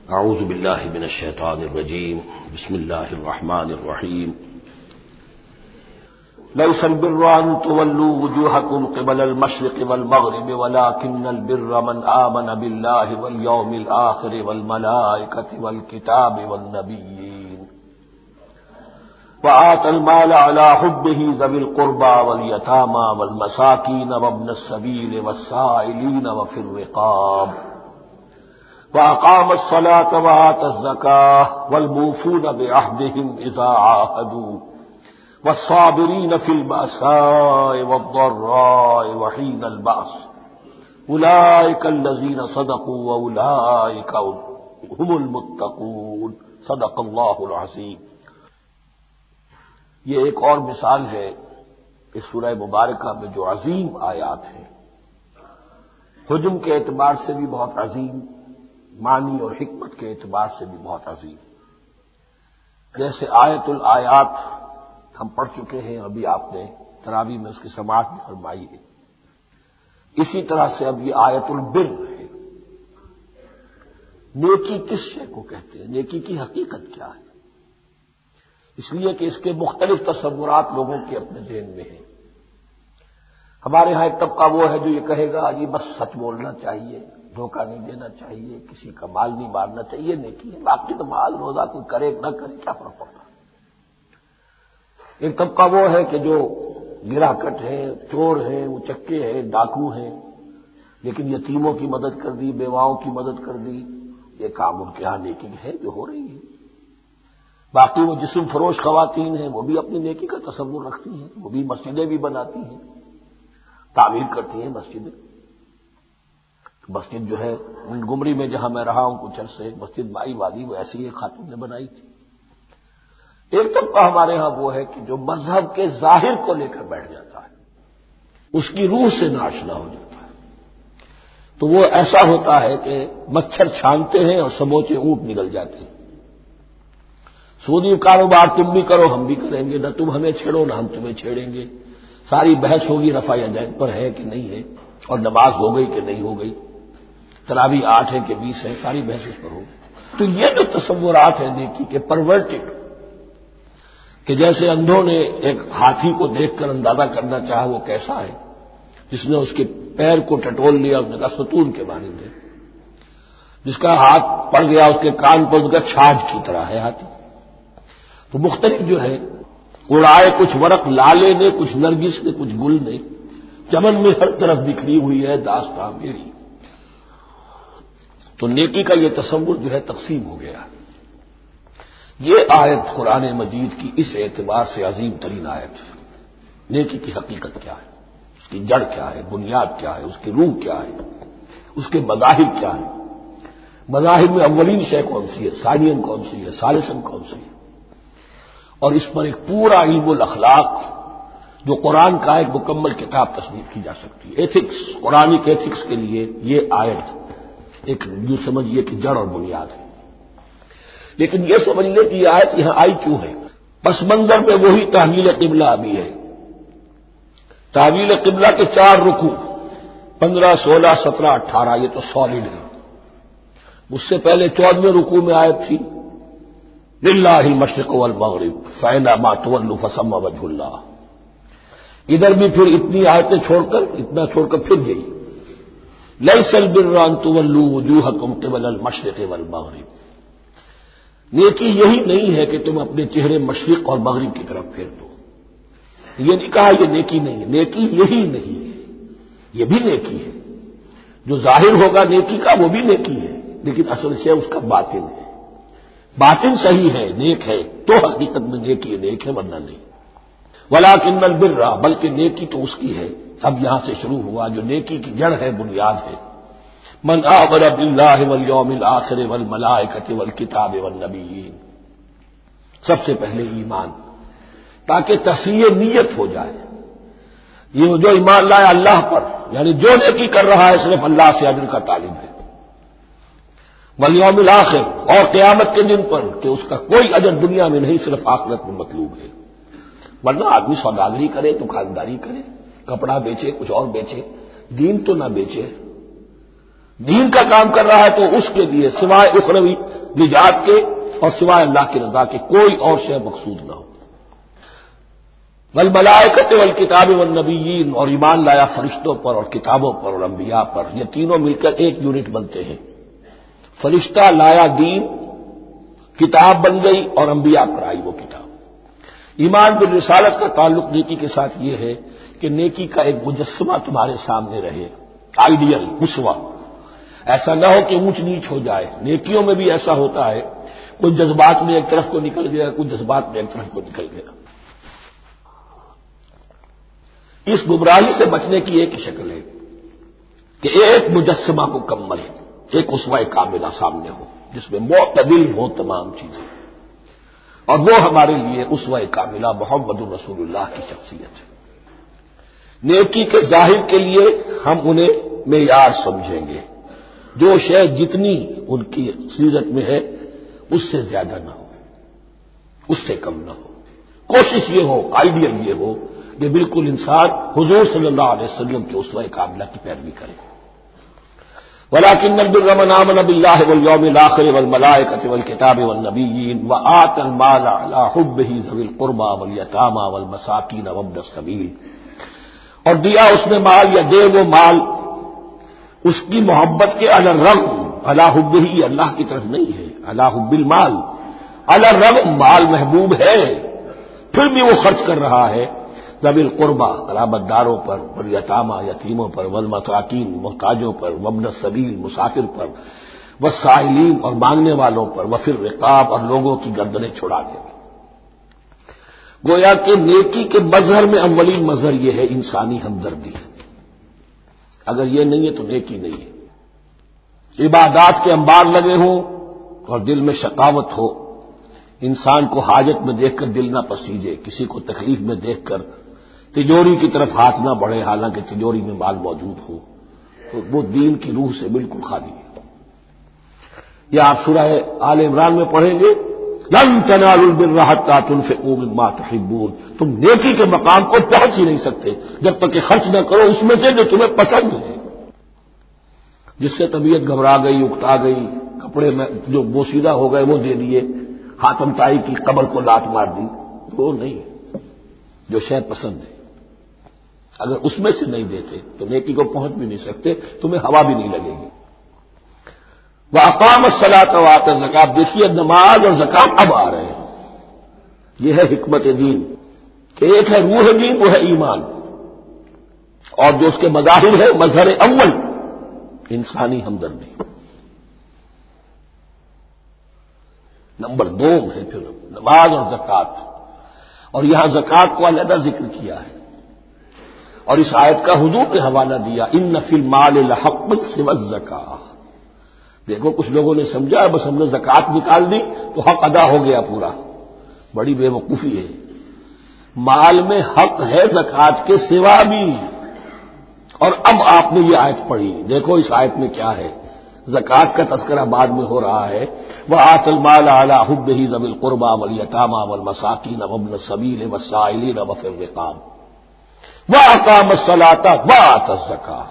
اعوذ باللہ من الشیطان الرجیم بسم اللہ الرحمن الرحیم لیس البر ان تولوا وجوہکم قبل المشرق والمغرب ولکن البر من آمن باللہ والیوم الآخر والملائکۃ والکتاب والنبیین وآتى المال على حبه ذوي القربى واليتامى والمساكين وابن السبيل والسائلين وفي الرقاب وأقام الصلاة وآتى الزكاة والموفون بعهدهم إذا عاهدوا والصابرين في البأساء والضراء وحين البأس أولئك الذين صدقوا وأولئك هم المتقون صدق الله العظيم۔ یہ ایک اور مثال ہے اس سورہ مبارکہ میں جو عظیم آیات ہیں، حجم کے اعتبار سے بھی بہت عظیم، معنی اور حکمت کے اعتبار سے بھی بہت عظیم۔ جیسے آیت الآیات ہم پڑھ چکے ہیں، ابھی آپ نے تراویح میں اس کی سماعت بھی فرمائی ہے، اسی طرح سے اب یہ آیت البر ہے۔ نیکی کس شے کو کہتے ہیں؟ نیکی کی حقیقت کیا ہے؟ اس لیے کہ اس کے مختلف تصورات لوگوں کے اپنے ذہن میں ہیں۔ ہمارے ہاں ایک طبقہ وہ ہے جو یہ کہے گا جی بس سچ بولنا چاہیے، دھوکہ نہیں دینا چاہیے، کسی کا مال نہیں مارنا چاہیے، نیکی ہے، باقی تو مال روزہ کوئی کرے نہ کرے کیا فرق پڑتا۔ ایک طبقہ وہ ہے کہ جو گرہ کٹ ہیں، چور ہیں، وہ چکے ہیں، ڈاکو ہیں، لیکن یتیموں کی مدد کر دی، بیواؤں کی مدد کر دی، یہ کام ان کے ہاں نیکی ہے جو ہو رہی ہے۔ باقی وہ جسم فروش خواتین ہیں، وہ بھی اپنی نیکی کا تصور رکھتی ہیں، وہ بھی مسجدیں بھی بناتی ہیں، تعمیر کرتی ہیں مسجدیں۔ مسجد جو ہے گمری میں جہاں میں رہا ہوں کچھ عرصے، مسجد مائی وادی، وہ ایسی ایک خاتون نے بنائی تھی۔ ایک طبقہ ہمارے ہاں وہ ہے کہ جو مذہب کے ظاہر کو لے کر بیٹھ جاتا ہے، اس کی روح سے ناشنا ہو جاتا ہے، تو وہ ایسا ہوتا ہے کہ مچھر چھانتے ہیں اور سموچے اونٹ نکل جاتے ہیں۔ سودی کاروبار تم بھی کرو ہم بھی کریں گے، نہ تم ہمیں چھیڑو نہ ہم تمہیں چھیڑیں گے، ساری بحث ہوگی رفع یدین پر ہے کہ نہیں ہے، اور نماز ہو گئی کہ نہیں ہو گئی، تراویح 8 ہے کہ 20 ہے، ساری بحث اس پر ہوگی۔ تو یہ جو تصورات ہیں نیکی کے پرورٹڈ، کہ جیسے اندھوں نے ایک ہاتھی کو دیکھ کر اندازہ کرنا چاہا وہ کیسا ہے، جس نے اس کے پیر کو ٹٹول لیا، اس نے کہا ستون کے مانند ہے، جس کا ہاتھ پڑ گیا اس کے کان پر، اس کا چھاج کی طرح ہے ہاتھی۔ تو مختلف جو ہے اڑائے کچھ ورق لالے نے، کچھ نرگس نے، کچھ گل نے، چمن میں ہر طرف بکھری ہوئی ہے داستاں میری۔ تو نیکی کا یہ تصور جو ہے تقسیم ہو گیا۔ یہ آیت قرآن مجید کی اس اعتبار سے عظیم ترین آیت ہے۔ نیکی کی حقیقت کیا ہے، اس کی جڑ کیا ہے، بنیاد کیا ہے، اس کی روح کیا ہے، اس کے مظاہر کیا ہے، مظاہر میں اولین شے کون سی ہے، ثانین کون سی ہے، ثالثاً کون سی ہے، اور اس پر ایک پورا علم الاخلاق جو قرآن کا ایک مکمل کتاب تصنیف کی جا سکتی ہے۔ ایتھکس، قرآنک ایتھکس کے لیے یہ آیت ایک یوں سمجھیے کہ جڑ اور بنیاد ہے۔ لیکن یہ سمجھ لیں کہ یہ آیت یہاں آئی کیوں ہے۔ پس منظر میں وہی تحویل قبلہ ابھی ہے۔ تحویل قبلہ کے 4 رکوع 15، 16، 17، 18 یہ تو سالڈ ہے۔ اس سے پہلے 14ویں رکوع میں آیت تھی للہ المشرق والمغرب فأینما تولوا فثم وجہ اللہ۔ ادھر بھی پھر اتنی آیتیں چھوڑ کر، اتنا چھوڑ کر پھر گئی لیس البر ان تولوا وجوہکم قبل المشرق والمغرب۔ نیکی یہی نہیں ہے کہ تم اپنے چہرے مشرق اور مغرب کی طرف پھیر دو۔ یہ نہیں کہا یہ نیکی نہیں ہے، نیکی یہی نہیں ہے، یہ بھی نیکی ہے۔ جو ظاہر ہوگا نیکی کا وہ بھی نیکی ہے، لیکن اصل سے اس کا باطن ہے۔ باطن صحیح ہے، نیک ہے، تو حقیقت میں نیکی نیک ہے، ورنہ نہیں۔ ولکن البر، بلکہ نیکی تو اس کی ہے، اب یہاں سے شروع ہوا جو نیکی کی جڑ ہے، بنیاد ہے۔ من آمن باللہ والیوم الآخر والملائکۃ والکتاب والنبیین، سب سے پہلے ایمان، تاکہ تصحیح نیت ہو جائے۔ یہ جو ایمان لائے اللہ پر، یعنی جو نیکی کر رہا ہے صرف اللہ سے اجر کا طالب ہے، والیوم الآخر، اور قیامت کے دن پر کہ اس کا کوئی اجر دنیا میں نہیں، صرف آخرت میں مطلوب ہے۔ ورنہ آدمی سوداگری کرے، دکانداری کرے، کپڑا بیچے، کچھ اور بیچے، دین تو نہ بیچے۔ دین کا کام کر رہا ہے تو اس کے لیے سوائے اخروی نجات کے اور سوائے اللہ کی رضا کے کوئی اور شے مقصود نہ ہو۔ والملائکۃ والکتاب والنبیین، اور ایمان لایا فرشتوں پر اور کتابوں پر اور انبیاء پر، یہ تینوں مل کر ایک یونٹ بنتے ہیں۔ فرشتہ لایا دین، کتاب بن گئی اور انبیاء پر آئی وہ کتاب۔ ایمان بالرسالت کا تعلق نیکی کے ساتھ یہ ہے کہ نیکی کا ایک مجسمہ تمہارے سامنے رہے، آئیڈیل، اسوہ، ایسا نہ ہو کہ اونچ نیچ ہو جائے۔ نیکیوں میں بھی ایسا ہوتا ہے، کوئی جذبات میں ایک طرف کو نکل گیا، کوئی جذبات میں ایک طرف کو نکل گیا۔ اس گمراہی سے بچنے کی ایک شکل ہے کہ ایک مجسمہ مکمل ہے، ایک اسوہ کاملہ سامنے ہو جس میں معتدل ہو تمام چیزیں، اور وہ ہمارے لیے اسوہ کاملہ محمد الرسول اللہ کی شخصیت ہے۔ نیکی کے ظاہر کے لیے ہم انہیں معیار سمجھیں گے، جو شے جتنی ان کی سیرت میں ہے اس سے زیادہ نہ ہو، اس سے کم نہ ہو۔ کوشش یہ ہو، آئیڈیل یہ ہو کہ بالکل انسان حضور صلی اللہ علیہ وسلم کے اسوہ کاملہ کی پیروی کرے۔ وَلَٰكِنَّ الْبِرَّ مَنْ آمَنَ بِاللَّهِ وَالْيَوْمِ الْآخِرِ وَالْمَلَائِكَةِ وَالْكِتَابِ وَالنَّبِيِّينَ وَآتَى الْمَالَ عَلَىٰ حُبِّهِ ذَوِي الْقُرْبَىٰ وَالْيَتَامَىٰ وَالْمَسَاكِينَ وَابْنَ السَّبِيلِ، اور دیا اس نے مال یا دے وہ مال اس کی محبت کے علی الرغم، علی حبہ اللہ کی طرف نہیں ہے، علی حب المال، علی الرغم مال محبوب ہے پھر بھی وہ خرچ کر رہا ہے، ذوی القربیٰ قرابت داروں پر، والیتامى یتیموں پر، والمساکین محتاجوں پر، وابن السبیل مسافر پر، والسائلین اور مانگنے والوں پر، وفی الرقاب اور لوگوں کی گردنیں چھڑانے پر۔ گویا کہ نیکی کے مظہر میں اولین مظہر یہ ہے انسانی ہمدردی، اگر یہ نہیں ہے تو نیکی نہیں ہے۔ عبادات کے انبار لگے ہوں اور دل میں شقاوت ہو، انسان کو حاجت میں دیکھ کر دل نہ پسیجے، کسی کو تکلیف میں دیکھ کر تجوری کی طرف ہاتھ نہ بڑھے حالانکہ تجوری میں مال موجود ہو، تو وہ دین کی روح سے بالکل خالی ہے۔ یہ آپ سورہ آل عمران میں پڑھیں گے، لن تنالوا البر حتى تنفقوا مما تحبون، تم نیکی کے مقام کو پہنچ ہی نہیں سکتے جب تک کہ خرچ نہ کرو اس میں سے جو تمہیں پسند ہے۔ جس سے طبیعت گھبرا گئی، اکتا گئی، کپڑے میں جو بوسیدہ ہو گئے وہ دے دیے، حاتم طائی کی قبر کو لات مار دی، وہ نہیں، جو شے پسند ہے اگر اس میں سے نہیں دیتے تو نیکی کو پہنچ بھی نہیں سکتے، تمہیں ہوا بھی نہیں لگے گی۔ وَأَقَامَ الصَّلَاةَ وَآتَى الزَّكَاةَ، دیکھیے نماز اور زکات اب آ رہے ہیں، یہ ہے حکمت دین کہ ایک ہے روح دین، وہ ہے ایمان، اور جو اس کے مظاہر ہے مظہر اول انسانی ہمدردی، نمبر دو ہے پھر نماز اور زکات، اور یہاں زکات کو علیحدہ ذکر کیا ہے، اور اس آیت کا حضور نے حوالہ دیا، ان فی المال لحق سوى الزکاۃ۔ دیکھو کچھ لوگوں نے سمجھا بس ہم نے زکات نکال دی تو حق ادا ہو گیا پورا، بڑی بے وقوفی ہے۔ مال میں حق ہے زکات کے سوا بھی، اور اب آپ نے یہ آیت پڑھی، دیکھو اس آیت میں کیا ہے، زکات کا تذکرہ بعد میں ہو رہا ہے، وَآتَى الْمَالَ عَلَىٰ حُبِّهِ ذَوِي الْقُرْبَىٰ وَالْيَتَامَىٰ وَالْمَسَاكِينَ وَابْنَ السَّبِيلِ وَالسَّائِلِينَ وَفِي الرِّقَابِ وَأَقَامَ الصَّلَاةَ وَآتَى الزَّكَاةَ۔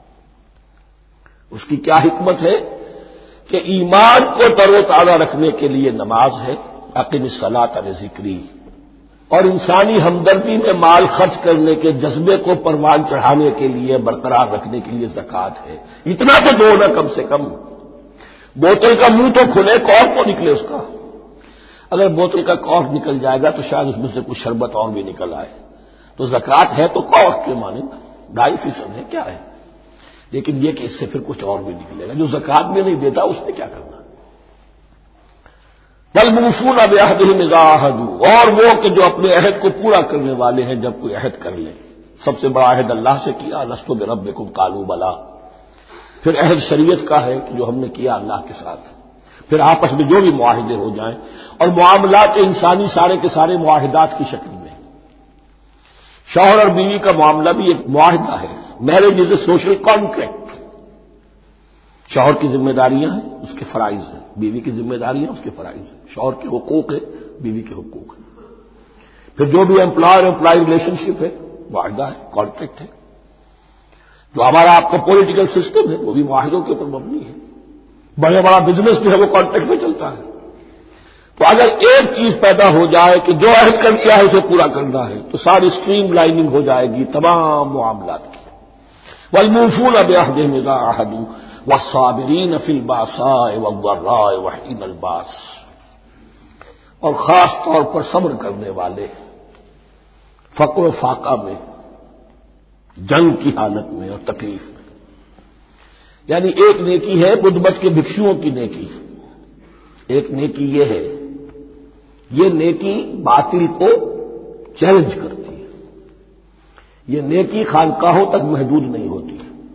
اس کی کیا حکمت ہے کہ ایمان کو تر و تازہ رکھنے کے لیے نماز ہے، اقم الصلاۃ لذکری، اور انسانی ہمدردی میں مال خرچ کرنے کے جذبے کو پروان چڑھانے کے لیے برقرار رکھنے کے لیے زکات ہے۔ اتنا تو دو نا کم سے کم، بوتل کا منہ تو کھلے، کارک تو نکلے اس کا، اگر بوتل کا کارک نکل جائے گا تو شاید اس میں سے کچھ شربت اور بھی نکل آئے، تو زکات ہے تو کارک کے مانند 2.5% ہے، کیا ہے، لیکن یہ کہ اس سے پھر کچھ اور بھی نکلے گا، جو زکات میں نہیں دیتا اس نے کیا کرنا۔ وَالْمُوفُونَ بِعَهْدِهِمْ إِذَا عَاهَدُوا، اور وہ کہ جو اپنے عہد کو پورا کرنے والے ہیں جب کوئی عہد کر لے، سب سے بڑا عہد اللہ سے کیا، لست بربکم قالوا بلی، پھر عہد شریعت کا ہے کہ جو ہم نے کیا اللہ کے ساتھ، پھر آپس میں جو بھی معاہدے ہو جائیں، اور معاملات انسانی سارے کے سارے معاہدات کی شکل میں، شوہر اور بیوی کا معاملہ بھی ایک معاہدہ ہے، marriage is a social contract, شوہر کی ذمہ داریاں ہیں، اس کے فرائض ہیں، بیوی کی ذمہ داریاں اس کے فرائض ہیں، شوہر کے حقوق ہیں، بیوی کے حقوق ہیں، پھر جو بھی امپلائر امپلائی ریلیشن شپ ہے معاہدہ ہے، کانٹریکٹ ہے، جو ہمارا آپ کا پولیٹیکل سسٹم ہے وہ بھی معاہدوں کے اوپر مبنی ہے، بڑے بڑا بزنس جو ہے وہ کانٹریکٹ میں چلتا ہے. تو اگر ایک چیز پیدا ہو جائے کہ جو عہد کر دیا ہے اسے پورا کرنا ہے تو ساری اسٹریم لائننگ ہو جائے گی تمام معاملات کی. والموفون بعہدہم اذا عاہدوا والصابرین فی الباساء والضراء وحین الباس، اور خاص طور پر صبر کرنے والے فقر و فاقہ میں، جنگ کی حالت میں اور تکلیف میں. یعنی ایک نیکی ہے بدبت کے بھکشوؤں کی نیکی، ایک نیکی یہ ہے، یہ نیکی باطل کو چیلنج کرتی ہے. یہ نیکی خانقاہوں تک محدود نہیں ہوتی،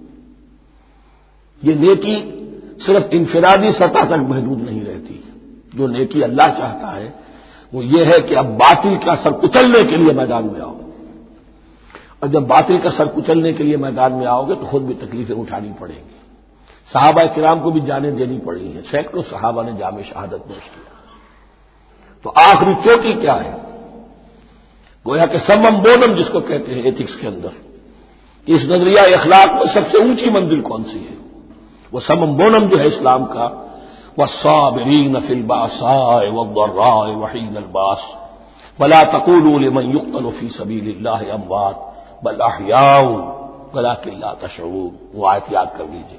یہ نیکی صرف انفرادی سطح تک محدود نہیں رہتی. جو نیکی اللہ چاہتا ہے وہ یہ ہے کہ اب باطل کا سر کچلنے کے لیے میدان میں آؤ، اور جب باطل کا سر کچلنے کے لیے میدان میں آؤ گے تو خود بھی تکلیفیں اٹھانی پڑیں گی. صحابہ کرام کو بھی جانیں دینی پڑی ہیں، سینکڑوں صحابہ نے جام شہادت نوش کیا. تو آخری چوٹی کیا ہے؟ گویا کہ سمم بونم جس کو کہتے ہیں ایتھکس کے اندر، اس نظریہ اخلاق میں سب سے اونچی منزل کون سی ہے؟ وہ سمم بونم جو ہے اسلام کا، والصابرین فی الباساء والضراء وحین الباس ولا تقولوا لمن يقتل فی سبیل اللہ اموات بل احیاء ولکن لا تشعرون. وہ آیت یاد کر لیجیے.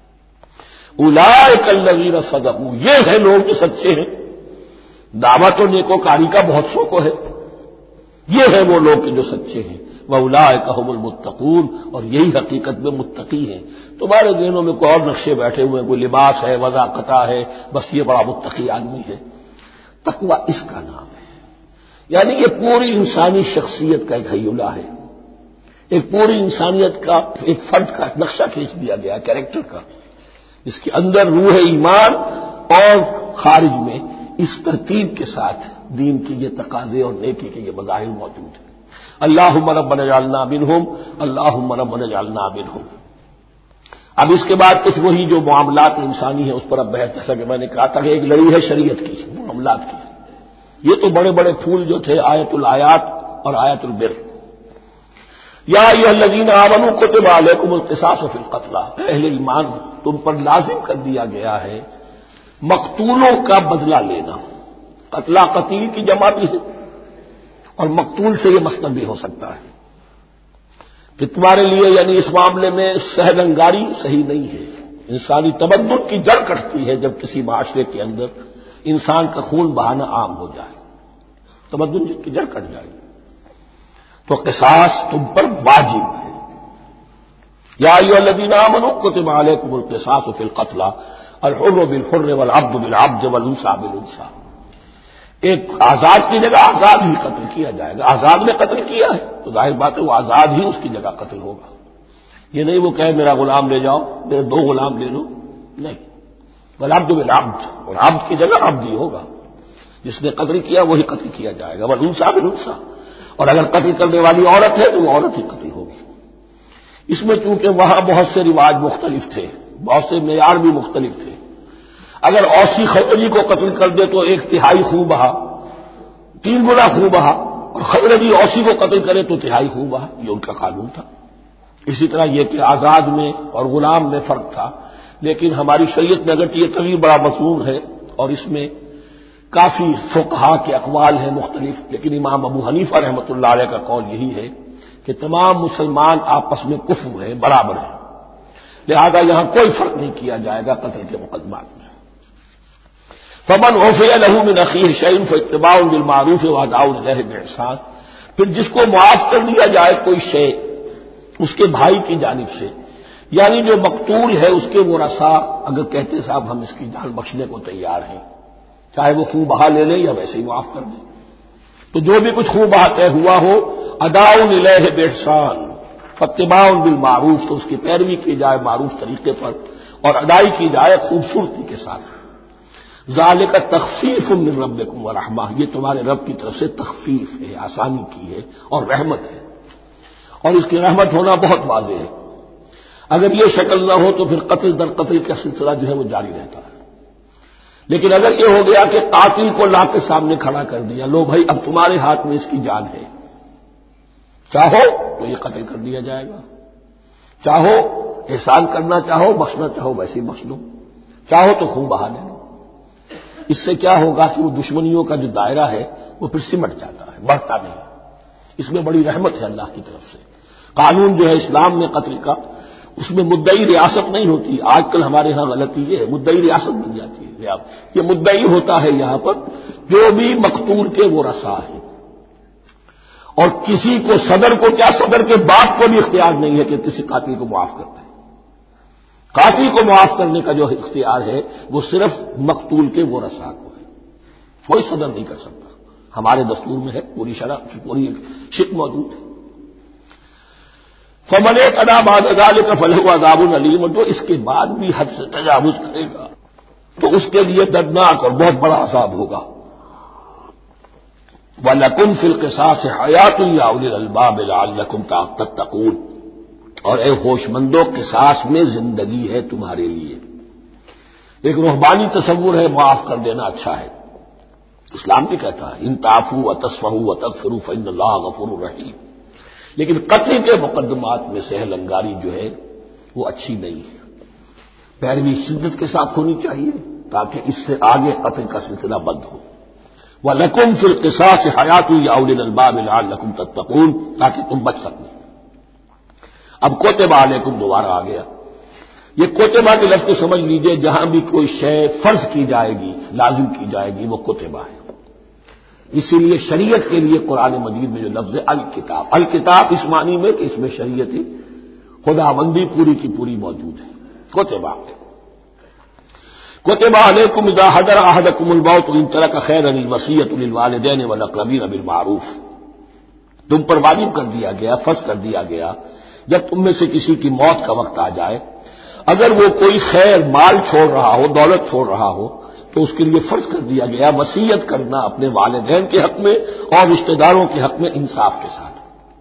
اولئک الذین صدقوا، یہ ہے لوگ جو سچے ہیں. دعوت و نیکوکاری کا بہت شوق ہے، یہ ہے وہ لوگ جو سچے ہیں. وَأُولَٰئِكَ هُمُ الْمُتَّقُونَ، اور یہی حقیقت میں متقی ہیں. تمہارے ذہنوں میں کوئی اور نقشے بیٹھے ہوئے ہیں، کوئی لباس ہے، وضاقت ہے، بس یہ بڑا متقی آدمی ہے. تقویٰ اس کا نام ہے. یعنی یہ پوری انسانی شخصیت کا ایک ہیولہ ہے، ایک پوری انسانیت کا ایک فرد کا نقشہ کھینچ دیا گیا کیریکٹر کا، جس کے اندر روح ایمان اور خارج میں اس ترتیب کے ساتھ دین کی یہ تقاضے اور نیکی کے یہ مظاہر موجود ہیں. اللہم ربنا اجعلنا منہم، اللہم ربنا اجعلنا منہم. اب اس کے بعد کچھ وہی جو معاملات انسانی ہیں اس پر اب بحث، جیسا کہ میں نے کہا تھا کہ ایک لڑی ہے شریعت کی معاملات کی. یہ تو بڑے بڑے پھول جو تھے آیت الآیات اور آیت البر. یا ایھا الذین آمنوا کتب علیکم القصاص فی القتلی، اہل ایمان تم پر لازم کر دیا گیا ہے مقتولوں کا بدلہ لینا. قتلہ قتیل کی جمع بھی ہے، اور مقتول سے یہ مصدر بھی ہو سکتا ہے کہ تمہارے لیے یعنی اس معاملے میں سہل انگاری صحیح نہیں ہے. انسانی تمدن کی جڑ کٹتی ہے جب کسی معاشرے کے اندر انسان کا خون بہانا عام ہو جائے، تمدن کی جڑ کٹ جائے. تو قصاص تم پر واجب ہے. یا ایھا الذین آمنوا کتب علیکم القصاص فی القتلی الحر بالحر والعبد بالعبد والانثى بالانثى. ایک آزاد کی جگہ آزاد ہی قتل کیا جائے گا. آزاد نے قتل کیا ہے تو ظاہر بات ہے وہ آزاد ہی اس کی جگہ قتل ہوگا. یہ نہیں وہ کہے میرا غلام لے جاؤ، میرے دو غلام لے لو، نہیں. والعبد بالعبد، اور عبد کی جگہ عبد ہی ہوگا. جس نے قتل کیا وہی قتل کیا جائے گا. والانثى بالانثى، اور اگر قتل کرنے والی عورت ہے تو وہ عورت ہی قتل ہوگی. اس میں چونکہ وہاں بہت سے رواج مختلف تھے، بہت سے معیار بھی مختلف تھے. اگر اوسی خزرجی کو قتل کر دے تو 1/3 خون بہا، 3 گنا خون بہا، اور خزرجی اوسی کو قتل کرے تو 1/3 خون بہا. یہ ان کا قانون تھا. اسی طرح یہ کہ آزاد میں اور غلام میں فرق تھا. لیکن ہماری شریعت میں اگرچہ یہ طویل بڑا مضمون ہے اور اس میں کافی فقہا کے اقوال ہیں مختلف، لیکن امام ابو حنیفہ رحمۃ اللہ علیہ کا قول یہی ہے کہ تمام مسلمان آپس میں کفر ہیں، برابر ہیں. لہذا یہاں کوئی فرق نہیں کیا جائے گا قتل کے مقدمات میں. فمن عفی لہ من اخیہ شیء فاتباع بالمعروف واداء الیہ باحسان. پھر جس کو معاف کر دیا جائے کوئی شے اس کے بھائی کی جانب سے، یعنی جو مقتول ہے اس کے ورثاء اگر کہتے صاحب ہم اس کی جان بخشنے کو تیار ہیں، چاہے وہ خون بہا لے لیں یا ویسے ہی معاف کر دیں، تو جو بھی کچھ خون بہا طے ہوا ہو اداء الیہ باحسان فاتباع بالمعروف، تو اس کی پیروی کی جائے معروف طریقے پر اور ادائی کی جائے خوبصورتی کے ساتھ. ذالک تخفیف من ربکم ورحمہ، یہ تمہارے رب کی طرف سے تخفیف ہے، آسانی کی ہے اور رحمت ہے. اور اس کی رحمت ہونا بہت واضح ہے. اگر یہ شکل نہ ہو تو پھر قتل در قتل کا سلسلہ جو ہے وہ جاری رہتا ہے. لیکن اگر یہ ہو گیا کہ قاتل کو لا کے سامنے کھڑا کر دیا، لو بھائی اب تمہارے ہاتھ میں اس کی جان ہے، چاہو تو یہ قتل کر دیا جائے گا، چاہو احسان کرنا چاہو بخشنا چاہو ویسے ہی بخش دو. چاہو تو خون بہا لے لو. اس سے کیا ہوگا کہ وہ دشمنیوں کا جو دائرہ ہے وہ پھر سمٹ جاتا ہے، بڑھتا نہیں. اس میں بڑی رحمت ہے اللہ کی طرف سے. قانون جو ہے اسلام میں قتل کا، اس میں مدعی ریاست نہیں ہوتی. آج کل ہمارے ہاں غلطی یہ ہے، مدعی ریاست بن جاتی ہے. یہ مدعی ہوتا ہے یہاں پر جو بھی مقتول کے وہ رسا ہے، اور کسی کو صدر کو کیا، صدر کے باپ کو بھی اختیار نہیں ہے کہ کسی قاتل کو معاف کر دے. قاتل کو معاف کرنے کا جو اختیار ہے وہ صرف مقتول کے وہ رسا کو ہے، کوئی صدر نہیں کر سکتا. ہمارے دستور میں ہے، پوری شرح پوری شک موجود ہے. فمن اعتدى بعد ذلك فله عذاب علیم، جو اس کے بعد بھی حد سے تجاوز کرے گا تو اس کے لیے دردناک اور بہت بڑا عذاب ہوگا. وَلَكُمْ فِي الْقِصَاصِ حَيَاةٌ يَا أُولِي الْأَلْبَابِ لَعَلَّكُمْ تَتَّقُونَ، اور اے ہوش مندو قصاص میں زندگی ہے تمہارے لیے. ایک روحانی تصور ہے معاف کر دینا اچھا ہے. اسلام بھی کہتا ہے ان تعفوا وتصفحوا وتغفروا فإن اللہ غفور رحیم. لیکن قتل کے مقدمات میں سہل انگاری جو ہے وہ اچھی نہیں ہے. پیروی شدت کے ساتھ ہونی چاہیے تاکہ اس سے آگے قتل کا سلسلہ بند ہو. وَلَكُمْ فِي الْقِصَاصِ حَيَاةٌ يَا أُولِي الْأَلْبَابِ لَعَلَّكُمْ تَتَّقُونَ، تاکہ تم بچ سکو. اب کوتبہ علیکم دوبارہ آ گیا. یہ کوتبہ کے لفظ کو سمجھ لیجئے، جہاں بھی کوئی شے فرض کی جائے گی، لازم کی جائے گی، وہ کوتبہ ہے. اسی لیے شریعت کے لیے قرآن مجید میں جو لفظ ہے الکتاب، الکتاب اس معنی میں کہ اس میں شریعت خداوندی پوری کی پوری موجود ہے. کوتبہ علیکم، کوتبہ علیکم اذا حضر احدکم الموت ان ترک خیرا الوصیۃ للوالدین والاقربین بالمعروف. تم پر واجب کر دیا گیا، فرض کر دیا گیا، جب تم میں سے کسی کی موت کا وقت آ جائے، اگر وہ کوئی خیر مال چھوڑ رہا ہو، دولت چھوڑ رہا ہو، تو اس کے لیے فرض کر دیا گیا وصیت کرنا اپنے والدین کے حق میں اور رشتہ داروں کے حق میں انصاف کے ساتھ.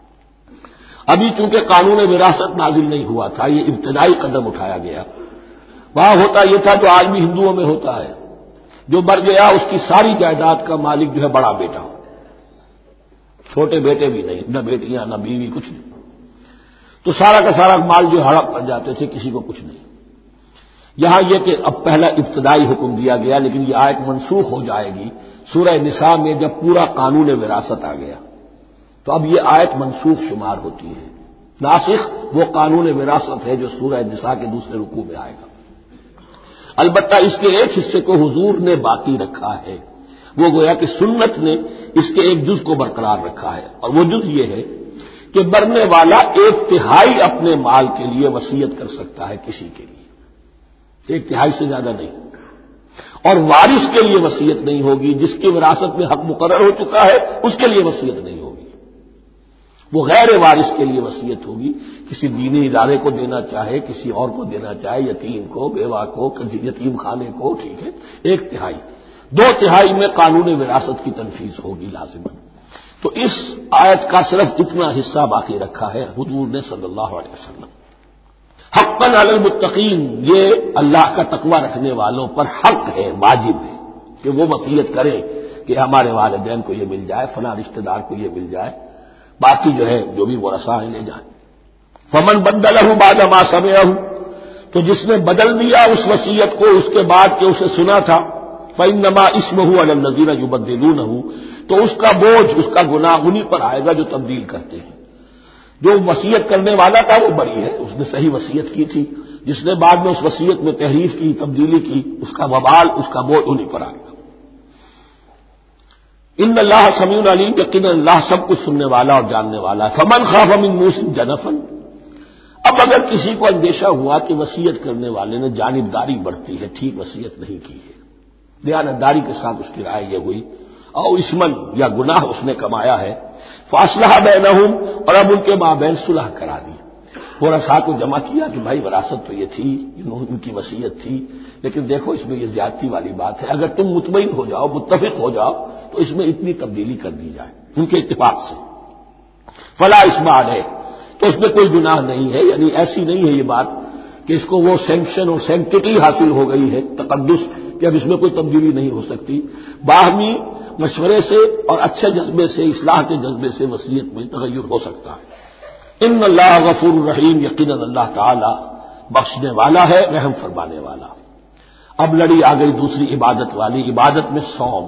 ابھی چونکہ قانون وراثت نازل نہیں ہوا تھا، یہ ابتدائی قدم اٹھایا گیا. وہاں ہوتا یہ تھا جو آج بھی ہندوؤں میں ہوتا ہے، جو مر گیا اس کی ساری جائیداد کا مالک جو ہے بڑا بیٹا ہو، چھوٹے بیٹے بھی نہیں، نہ بیٹیاں نہ بیوی، کچھ نہیں. تو سارا کا سارا مال جو ہڑپ کر جاتے تھے، کسی کو کچھ نہیں. یہاں یہ کہ اب پہلا ابتدائی حکم دیا گیا، لیکن یہ آیت منسوخ ہو جائے گی سورہ نساء میں جب پورا قانون وراثت آ گیا. تو اب یہ آیت منسوخ شمار ہوتی ہے. ناسخ وہ قانون وراثت ہے جو سورہ نساء کے دوسرے رکوع میں آئے گا. البتہ اس کے ایک حصے کو حضور نے باقی رکھا ہے، وہ گویا کہ سنت نے اس کے ایک جز کو برقرار رکھا ہے، اور وہ جز یہ ہے کہ مرنے والا 1/3 اپنے مال کے لیے وصیت کر سکتا ہے کسی کے لیے، 1/3 سے زیادہ نہیں. اور وارث کے لیے وصیت نہیں ہوگی، جس کی وراثت میں حق مقرر ہو چکا ہے اس کے لیے وصیت نہیں ہوگی. وہ غیر وارث کے لیے وصیت ہوگی، کسی دینی ادارے کو دینا چاہے، کسی اور کو دینا چاہے، یتیم کو، بیوہ کو، یتیم خانے کو، ٹھیک ہے. 1/3، 2/3 میں قانون وراثت کی تنفیذ ہوگی لازماً. تو اس آیت کا صرف اتنا حصہ باقی رکھا ہے حضور نے صلی اللہ علیہ وسلم. حقاً علی المتقین، یہ اللہ کا تقوی رکھنے والوں پر حق ہے، واجب ہے کہ وہ وصیت کرے کہ ہمارے والدین کو یہ مل جائے، فلاں رشتہ دار کو یہ مل جائے، باقی جو ہے جو بھی ورثاء ہیں لے جائیں. فمن بدلہ بعد ما سمعہ، تو جس نے بدل دیا اس وصیت کو اس کے بعد کہ اسے سنا تھا، فإنما اسمہ علی الذین یبدلونہ، تو اس کا بوجھ، اس کا گناہ انہی پر آئے گا جو تبدیل کرتے ہیں. جو وصیت کرنے والا تھا وہ بری ہے، اس نے صحیح وصیت کی تھی. جس نے بعد میں اس وصیت میں تحریف کی، تبدیلی کی، اس کا وبال، اس کا بوجھ انہی پر آئے گا. ان اللہ سمیع علیم، یقینا اللہ سب کچھ سننے والا اور جاننے والا ہے. فمن خاف من موص جنفا، اب اگر کسی کو اندیشہ ہوا کہ وصیت کرنے والے نے جانبداری برتی ہے، ٹھیک وصیت نہیں کی ہے، دیانتداری کے ساتھ اس کی رائے یہ ہوئی، اور اسمن یا گناہ اس نے کمایا ہے، فاصلح بینہم، اور اب ان کے مابین صلح کرا دی، ورثاء کو جمع کیا کہ بھائی وراثت تو یہ تھی، ان کی وصیت تھی، لیکن دیکھو اس میں یہ زیادتی والی بات ہے، اگر تم مطمئن ہو جاؤ، متفق ہو جاؤ تو اس میں اتنی تبدیلی کر دی جائے ان کے اتفاق سے. فلا اثم علیہ، تو اس میں کوئی گناہ نہیں ہے. یعنی ایسی نہیں ہے یہ بات کہ اس کو وہ سینکشن اور سینکٹیٹی حاصل ہو گئی ہے، تقدس، کہ اب اس میں کوئی تبدیلی نہیں ہو سکتی. باہمی مشورے سے اور اچھے جذبے سے، اصلاح کے جذبے سے وصیت میں تغیر ہو سکتا ہے. ان اللہ غفور رحیم، یقینا اللہ تعالی بخشنے والا ہے، رحم فرمانے والا. اب لڑی آ گئی دوسری عبادت والی، عبادت میں صوم۔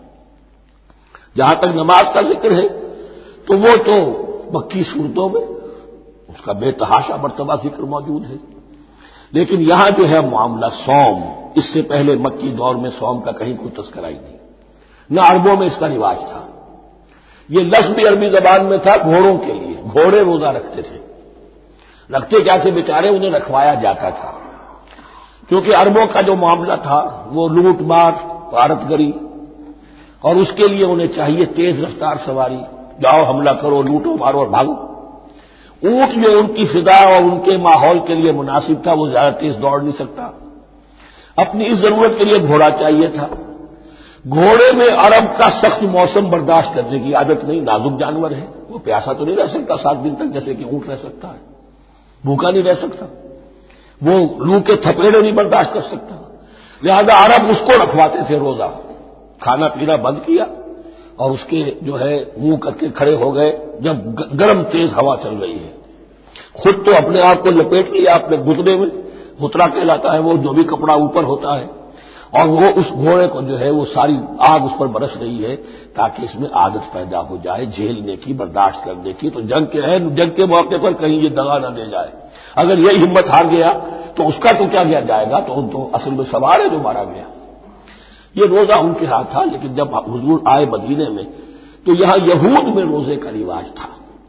جہاں تک نماز کا ذکر ہے تو وہ تو مکی صورتوں میں اس کا بے تحاشا مرتبہ ذکر موجود ہے، لیکن یہاں جو ہے معاملہ صوم، اس سے پہلے مکی دور میں صوم کا کہیں کوئی تذکرہ ہی نہیں، نہ عربوں میں اس کا رواج تھا۔ یہ لفظ بھی عربی زبان میں تھا گھوڑوں کے لیے، گھوڑے روزہ رکھتے تھے، رکھتے کیا تھے بیچارے، انہیں رکھوایا جاتا تھا، کیونکہ عربوں کا جو معاملہ تھا وہ لوٹ مار، غارت گری، اور اس کے لیے انہیں چاہیے تیز رفتار سواری، جاؤ حملہ کرو، لوٹو مارو اور بھاگو۔ اونٹ جو ان کی فضا اور ان کے ماحول کے لیے مناسب تھا وہ زیادہ تیز دوڑ نہیں سکتا، اپنی اس ضرورت کے لیے گھوڑا چاہیے تھا۔ گھوڑے میں عرب کا سخت موسم برداشت کرنے کی عادت نہیں، نازک جانور ہے، وہ پیاسا تو نہیں رہ سکتا 7 دن تک جیسے کہ اونٹ رہ سکتا ہے، بھوکا نہیں رہ سکتا، وہ لو کے تھپیڑے نہیں برداشت کر سکتا، لہذا عرب اس کو رکھواتے تھے روزہ، کھانا پینا بند کیا اور اس کے جو ہے منہ کر کے کھڑے ہو گئے جب گرم تیز ہوا چل رہی ہے، خود تو اپنے آپ کو لپیٹ لیا اپنے گھٹنے میں، غترا کہلاتا ہے وہ جو بھی کپڑا اوپر ہوتا ہے، اور وہ اس گھوڑے کو جو ہے وہ ساری آگ اس پر برس رہی ہے تاکہ اس میں عادت پیدا ہو جائے جھیلنے کی، برداشت کرنے کی۔ تو جنگ کے موقع پر کہیں یہ دغا نہ دے جائے، اگر یہ ہمت ہار گیا تو اس کا تو کیا کیا جائے گا، تو اصل میں سوار ہے جو مارا گیا۔ یہ روزہ ان کے ہاتھ تھا، لیکن جب حضور آئے مدینے میں تو یہاں یہود میں روزے کا رواج تھا۔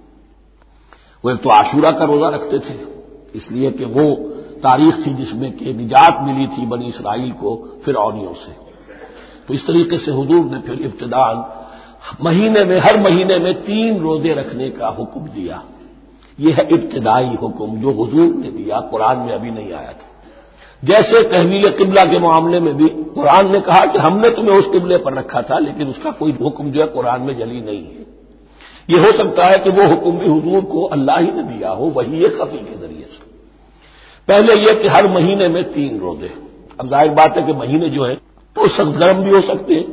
وہ ایک تو عاشورہ کا روزہ رکھتے تھے، اس لیے کہ وہ تاریخ تھی جس میں کہ نجات ملی تھی بنی اسرائیل کو فرعونیوں سے، تو اس طریقے سے حضور نے پھر ابتداءً ہر مہینے میں 3 روزے رکھنے کا حکم دیا۔ یہ ہے ابتدائی حکم جو حضور نے دیا، قرآن میں ابھی نہیں آیا تھا۔ جیسے تحویل قبلہ کے معاملے میں بھی قرآن نے کہا کہ ہم نے تمہیں اس قبلے پر رکھا تھا، لیکن اس کا کوئی حکم جو ہے قرآن میں جلی نہیں ہے۔ یہ ہو سکتا ہے کہ وہ حکم بھی حضور کو اللہ ہی نے دیا ہو وحی خفی کے ذریعے سے۔ پہلے یہ کہ ہر مہینے میں 3 روزے، اب ظاہر بات ہے کہ مہینے جو ہے وہ سخت گرم بھی ہو سکتے ہیں،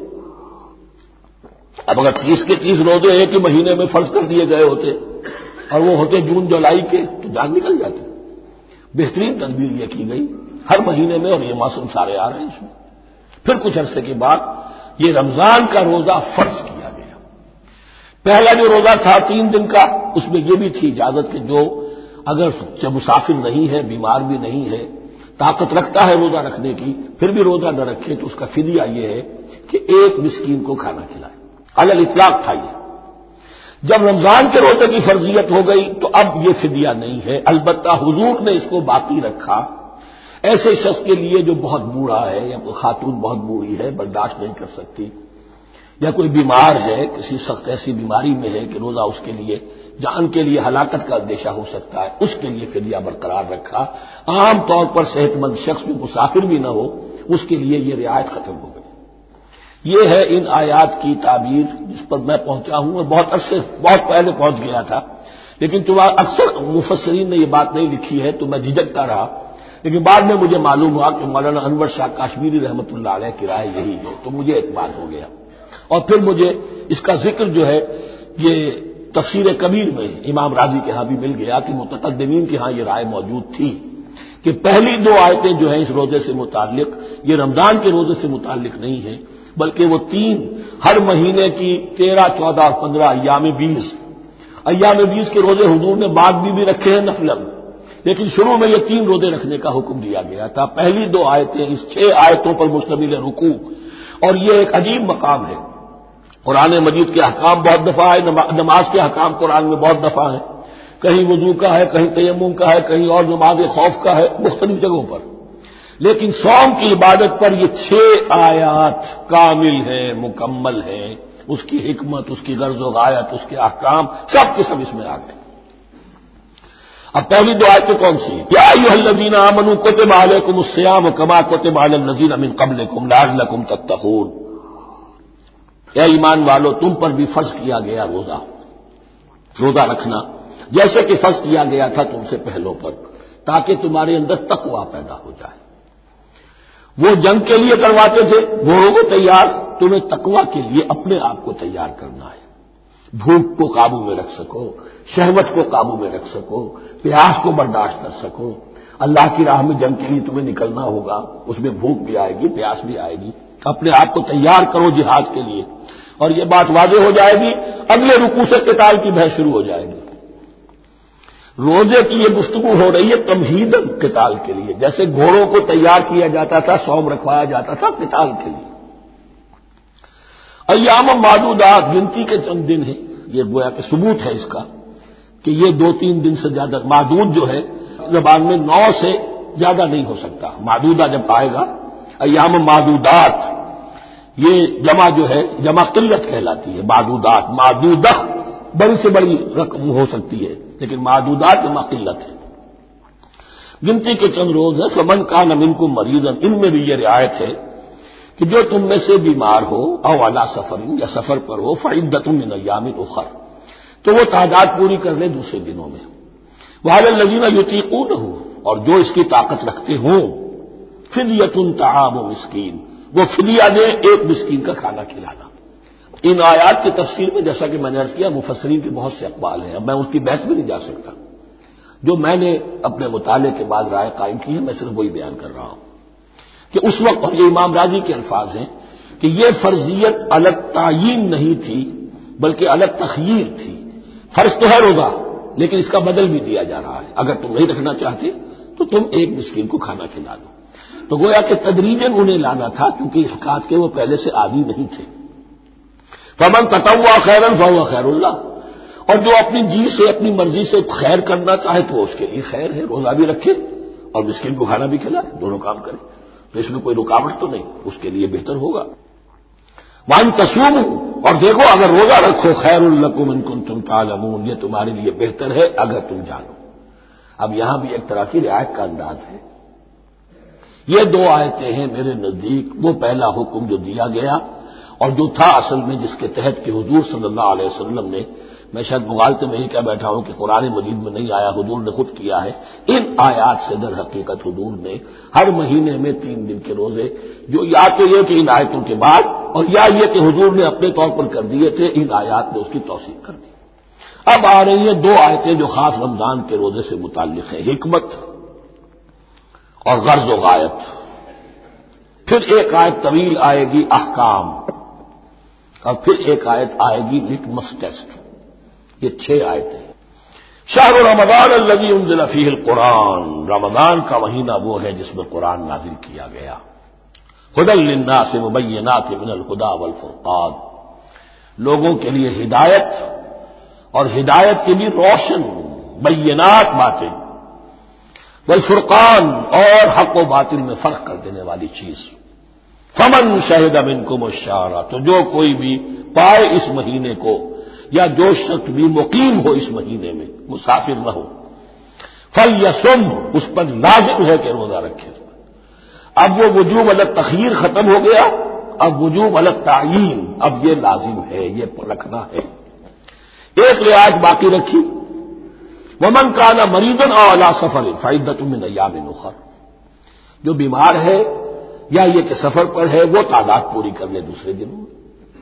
اب اگر 30 کے 30 روزے ایک ہی مہینے میں فرض کر دیے گئے ہوتے اور وہ ہوتے جون جولائی کے تو جان نکل جاتی۔ بہترین تدبیر یہ کی گئی ہر مہینے میں، اور یہ موسم سارے آ رہے ہیں اس میں۔ پھر کچھ عرصے کے بعد یہ رمضان کا روزہ فرض کیا گیا۔ پہلا جو روزہ تھا 3 دن کا، اس میں یہ بھی تھی اجازت کہ جو اگر جب مسافر نہیں ہے، بیمار بھی نہیں ہے، طاقت رکھتا ہے روزہ رکھنے کی، پھر بھی روزہ نہ رکھے تو اس کا فدیہ یہ ہے کہ 1 مسکین کو کھانا کھلائے، علی الاطلاق تھا یہ۔ جب رمضان کے روزے کی فرضیت ہو گئی تو اب یہ فدیہ نہیں ہے، البتہ حضور نے اس کو باقی رکھا ایسے شخص کے لیے جو بہت بوڑھا ہے، یا کوئی خاتون بہت بوڑھی ہے برداشت نہیں کر سکتی، یا کوئی بیمار ہے کسی سخت ایسی بیماری میں ہے کہ روزہ اس کے لیے جان کے لیے ہلاکت کا اندیشہ ہو سکتا ہے، اس کے لیے فدیہ برقرار رکھا۔ عام طور پر صحت مند شخص جو مسافر بھی نہ ہو اس کے لیے یہ رعایت ختم ہو گئی۔ یہ ہے ان آیات کی تعبیر جس پر میں پہنچا ہوں، اور بہت پہلے پہنچ گیا تھا، لیکن چونکہ اکثر مفسرین نے یہ بات نہیں لکھی ہے تو میں جھجکتا رہا، لیکن بعد میں مجھے معلوم ہوا کہ مولانا انور شاہ کاشمیری رحمۃ اللہ علیہ کی رائے یہی ہے، تو مجھے اعتماد ہو گیا، اور پھر مجھے اس کا ذکر جو ہے یہ تفسیر کبیر میں امام راضی کے ہاں بھی مل گیا کہ متقدمین کے ہاں یہ رائے موجود تھی کہ پہلی 2 آیتیں جو ہیں اس روزے سے متعلق یہ رمضان کے روزے سے متعلق نہیں ہیں، بلکہ وہ 3 ہر مہینے کی 13، 14 اور 15 ایام 20 کے روزے حضور نے بعد بھی رکھے ہیں نفلاً، لیکن شروع میں یہ 3 روزے رکھنے کا حکم دیا گیا تھا۔ پہلی 2 آیتیں اس 6 آیتوں پر مشتمل ہے رکوع، اور یہ ایک عجیب مقام ہے۔ قرآن مجید کے احکام بہت دفعہ ہے، نماز کے احکام قرآن میں بہت دفعہ ہیں، کہیں وضو کا ہے، کہیں تیمم کا ہے، کہیں اور نماز خوف کا ہے، مختلف جگہوں پر، لیکن صوم کی عبادت پر یہ 6 آیات کامل ہیں، مکمل ہیں، اس کی حکمت، اس کی غرض و غایت، اس کے احکام سب کے سب اس میں آ گئے۔ اب پہلی 2 آیتیں کون سی ہیں؟ یا ایھا الذین آمنوا کتب علیکم الصیام کما کتب علی الذین من قبلکم لعلکم تتقون، اے ایمان والو تم پر بھی فرض کیا گیا روزہ رکھنا جیسے کہ فرض کیا گیا تھا تم سے پہلوں پر، تاکہ تمہارے اندر تقویٰ پیدا ہو جائے۔ وہ جنگ کے لیے کرواتے تھے گھوڑوں کو تیار، تمہیں تقویٰ کے لیے اپنے آپ کو تیار کرنا ہے، بھوک کو قابو میں رکھ سکو، شہوت کو قابو میں رکھ سکو، پیاس کو برداشت کر سکو، اللہ کی راہ میں جنگ کے لیے تمہیں نکلنا ہوگا، اس میں بھوک بھی آئے گی، پیاس بھی آئے گی، اپنے آپ کو تیار کرو جہاد کے لیے، اور یہ بات واضح ہو جائے گی، اگلے رکوع سے قتال کی بحث شروع ہو جائے گی۔ روزے کی یہ گفتگو ہو رہی ہے تمہیداً قتال کے لیے، جیسے گھوڑوں کو تیار کیا جاتا تھا، صوم رکھوایا جاتا تھا قتال کے لیے۔ ایام معدودات، گنتی کے چند دن ہیں، یہ گویا کہ ثبوت ہے اس کا کہ یہ 2-3 دن سے زیادہ، معدود جو ہے زبان میں 9 سے زیادہ نہیں ہو سکتا، معدودہ جب آئے گا، ایام معدودات، یہ جمع جو ہے جمع قلت کہلاتی ہے، معدودات، معدودہ بڑی سے بڑی رقم ہو سکتی ہے، لیکن معدودات جمع قلت ہے، گنتی کے چند روز ہیں۔ فمن کان منکم مریضا، ان میں بھی یہ رعایت ہے کہ جو تم میں سے بیمار ہو او علی سفر، یا سفر پر ہو، فعدۃ من ایام اخر، تو وہ تعداد پوری کر لے دوسرے دنوں میں۔ وعلی الذین یطیقونہ، اور جو اس کی طاقت رکھتے ہوں، فدیۃ طعام مسکین، وہ فدیہ دے ایک مسکین کا کھانا کھلانا۔ ان آیات کی تفسیر میں جیسا کہ میں نے عرض کیا مفسرین کے بہت سے اقوال ہیں، اب میں اس کی بحث بھی نہیں جا سکتا، جو میں نے اپنے مطالعے کے بعد رائے قائم کی ہے میں صرف وہی بیان کر رہا ہوں کہ اس وقت، اور یہ امام راضی کے الفاظ ہیں کہ یہ فرضیت الگ تعیین نہیں تھی بلکہ الگ تخییر تھی۔ فرض تو ہے روزہ، لیکن اس کا بدل بھی دیا جا رہا ہے، اگر تم نہیں رکھنا چاہتے تو تم ایک مسکین کو کھانا کھلا دو۔ تو گویا کہ تدریجاً انہیں لانا تھا، کیونکہ اس بات کے وہ پہلے سے عادی نہیں تھے۔ فمن تطوع خیرا فهو خیر اللہ، اور جو اپنی جی سے اپنی مرضی سے خیر کرنا چاہے تو اس کے لیے خیر ہے، روزہ بھی رکھے اور مسکین کو کھانا بھی کھلائے، دونوں کام کرے، تو اس میں کوئی رکاوٹ تو نہیں، اس کے لیے بہتر ہوگا۔ وان تصوموا، اور دیکھو اگر روزہ رکھو، خیر لکم ان کنتم تعلمون، یہ تمہارے لیے بہتر ہے اگر تم جانو۔ اب یہاں بھی ایک طرح کی رعایت کا انداز ہے۔ یہ 2 آیتیں ہیں میرے نزدیک وہ پہلا حکم جو دیا گیا اور جو تھا اصل میں جس کے تحت کہ حضور صلی اللہ علیہ وسلم نے، میں شاید مغالطے میں ہی کہہ بیٹھا ہوں کہ قرآن مجید میں نہیں آیا، حضور نے خود کیا ہے، ان آیات سے در حقیقت حضور نے ہر مہینے میں 3 دن کے روزے، جو یا تو یہ کہ ان آیتوں کے بعد، اور یا یہ کہ حضور نے اپنے طور پر کر دیے تھے، ان آیات نے اس کی توثیق کر دی۔ اب آ رہی ہیں 2 آیتیں جو خاص رمضان کے روزے سے متعلق ہیں، حکمت اور غرض و غایت۔ پھر ایک آیت طویل آئے گی احکام، اور پھر ایک آیت آئے گی لٹمس ٹیسٹ۔ یہ 6 آیتیں۔ شہر رمضان الذی انزل فیہ القرآن، رمضان کا مہینہ وہ ہے جس میں قرآن نازل کیا گیا۔ ھدی للناس مبینات من الھدی والفرقان، لوگوں کے لیے ہدایت، اور ہدایت کے لیے روشن بینات باتیں، والفرقان، اور حق و باطل میں فرق کر دینے والی چیز۔ فمن شہد منکم الشہر، تو جو کوئی بھی پائے اس مہینے کو، یا جو شخص بھی مقیم ہو اس مہینے میں، مسافر نہ ہو، فلیصم، اس پر لازم ہے کہ روزہ رکھے۔ اب وہ وجوب الگ تخییر ختم ہو گیا، اب وجوب الگ تعیین، اب یہ لازم ہے، یہ رکھنا ہے۔ ایک رعایت باقی رکھی، ومن کان مریضا او علی سفر فعدۃ من ایام اخر، جو بیمار ہے یا یہ کہ سفر پر ہے وہ تعداد پوری کر لے دوسرے دنوں میں۔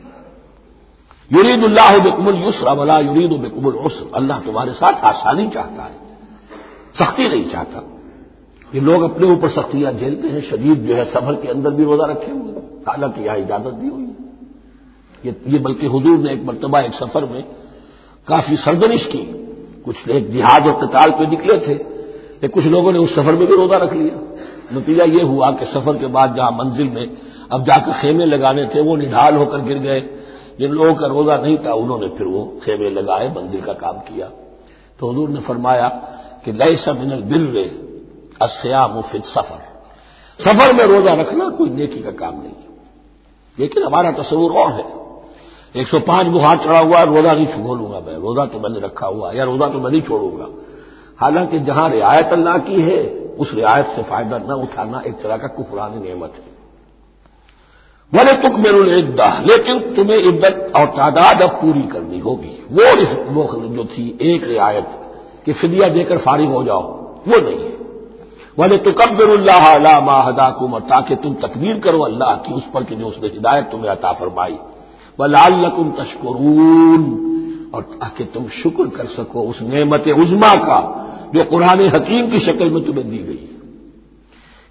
یرید اللہ بکم الیسر ولا یرید بکم العسر، اللہ تمہارے ساتھ آسانی چاہتا ہے، سختی نہیں چاہتا۔ یہ لوگ اپنے اوپر سختیاں جھیلتے ہیں، شدید جو ہے سفر کے اندر بھی روزہ رکھے ہوئے، حالانکہ یہاں اجازت دی ہوئی ہے۔ یہ بلکہ حضور نے ایک مرتبہ ایک سفر میں کافی سرزنش کی، کچھ ایک جہاد اور قتال پہ نکلے تھے، لیکن کچھ لوگوں نے اس سفر میں بھی روزہ رکھ لیا۔ نتیجہ یہ ہوا کہ سفر کے بعد جہاں منزل میں اب جا کر خیمے لگانے تھے وہ نڈھال ہو کر گر گئے، جن لوگوں کا روزہ نہیں تھا انہوں نے پھر وہ خیمے لگائے، منزل کا کام کیا۔ تو حضور نے فرمایا کہ لیس من البر الصیام فی السفر، سفر میں روزہ رکھنا کوئی نیکی کا کام نہیں ہے۔ لیکن ہمارا تصور اور ہے، 105 بخار چڑھا ہوا ہے، روزہ نہیں چھوڑوں گا میں، روزہ تو میں نے رکھا ہوا ہے، یا روزہ تو میں نہیں چھوڑوں گا۔ حالانکہ جہاں رعایت اللہ کی ہے اس رعایت سے فائدہ نہ اٹھانا ایک طرح کا کفران نعمت ہے۔ وَلِتُكْمِلُوا الْعِدَّةَ، لیکن تمہیں عدت اور تعداد اب پوری کرنی ہوگی۔ وہ جو تھی ایک رعایت کہ فدیہ دے کر فارغ ہو جاؤ، وہ نہیں ہے۔ وَلِتُكَبِّرُوا اللَّهَ عَلَىٰ مَا هَدَاكُمْ، اور تاکہ تم تکبیر کرو اللہ کی اس پر کہ جو اس نے ہدایت تمہیں عطا فرمائی۔ وَلَعَلَّكُمْ تَشْكُرُونَ، اور تاکہ تم شکر کر سکو اس نعمت عظمیٰ کا جو قرآن حکیم کی شکل میں تمہیں دی گئی۔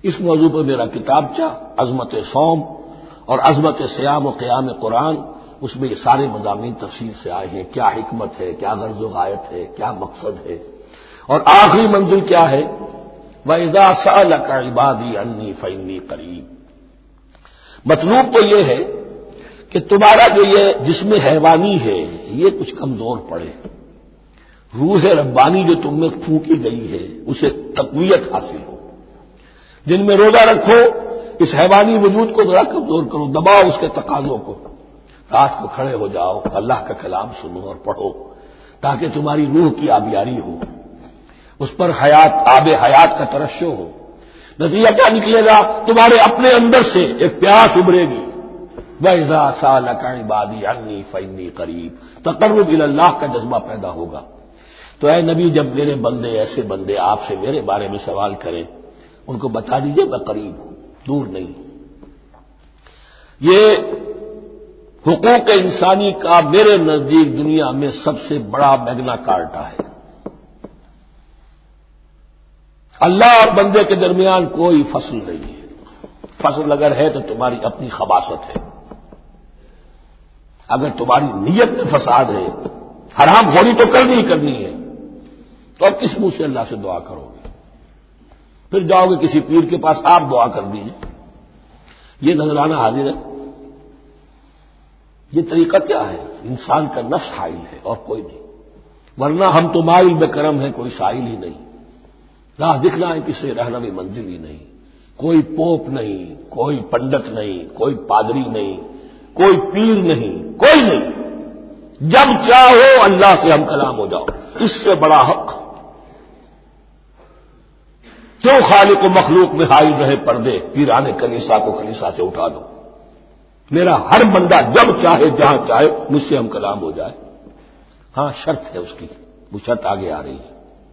اس موضوع پر میرا کتابچہ عظمت صوم اور عظمت صیام و قیام قرآن، اس میں یہ سارے مضامین تفصیل سے آئے ہیں، کیا حکمت ہے، کیا غرض و غایت ہے، کیا مقصد ہے، اور آخری منزل کیا ہے، وَإِذَا سَأَلَكَ عِبَادِي عَنِّي فَإِنِّي قَرِيبٌ۔ مطلوب تو یہ ہے کہ تمہارا جو یہ جسم حیوانی ہے یہ کچھ کمزور پڑے، روح ربانی جو تم میں پھونکی گئی ہے اسے تقویت حاصل ہو، دن میں روزہ رکھو، اس حیوانی وجود کو ذرا کمزور کرو، دباؤ اس کے تقاضوں کو، رات کو کھڑے ہو جاؤ، اللہ کا کلام سنو اور پڑھو تاکہ تمہاری روح کی آبیاری ہو، اس پر حیات، آب حیات کا ترشح ہو۔ نتیجہ کیا نکلے گا؟ تمہارے اپنے اندر سے ایک پیاس ابھرے گی، وَإِذَا سَأَلَكَ عِبَادِي عَنِّي فَإِنِّي قَرِيبٌ، تقرب الی اللہ کا جذبہ پیدا ہوگا۔ تو اے نبی، جب میرے بندے، ایسے بندے آپ سے میرے بارے میں سوال کریں، ان کو بتا دیجئے میں قریب ہوں، دور نہیں۔ یہ حقوق انسانی کا میرے نزدیک دنیا میں سب سے بڑا میگنا کارٹا ہے۔ اللہ اور بندے کے درمیان کوئی فصل نہیں ہے، فصل اگر ہے تو تمہاری اپنی خباثت ہے، اگر تمہاری نیت میں فساد ہے، حرام خوری تو کرنی ہی کرنی ہے، تو اب کس منہ سے اللہ سے دعا کرو گے؟ پھر جاؤ گے کسی پیر کے پاس، آپ دعا کر دیجیے، یہ نذرانہ حاضر ہے؟ یہ طریقہ کیا ہے؟ انسان کا نفس حائل ہے اور کوئی نہیں، ورنہ ہم تو مائل بے کرم ہے، کوئی سائل ہی نہیں، راہ دکھنا ہے کسی رہنمی منزل ہی نہیں، کوئی پوپ نہیں، کوئی پنڈت نہیں، کوئی پادری نہیں، کوئی پیر نہیں، کوئی نہیں، جب چاہو اللہ سے ہم کلام ہو جاؤ، اس سے بڑا حق کیوں خالق و مخلوق میں حائل رہے پردے، پیرانے کلیسا کو کلیسا سے اٹھا دو، میرا ہر بندہ جب چاہے جہاں چاہے مجھ سے ہم کلام ہو جائے۔ ہاں شرط ہے اس کی، وہ شرط آگے آ رہی ہے،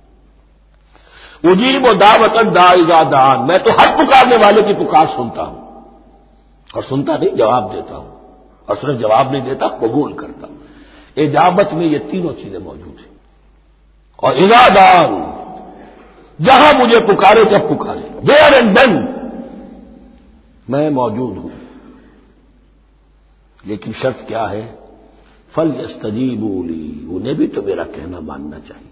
اجیب دعوت الداعی اذا دعان، میں تو ہر پکارنے والے کی پکار سنتا ہوں، اور سنتا نہیں جواب دیتا ہوں، اور صرف جواب نہیں دیتا قبول کرتا ہوں۔ اجابت میں یہ تینوں چیزیں موجود ہیں، اور اذا دعان، جہاں مجھے پکارے جب پکارے، دیر اینڈ دین میں موجود ہوں، لیکن شرط کیا ہے؟ فَلْيَسْتَجِيبُوا لِي، انہیں بھی تو میرا کہنا ماننا چاہیے،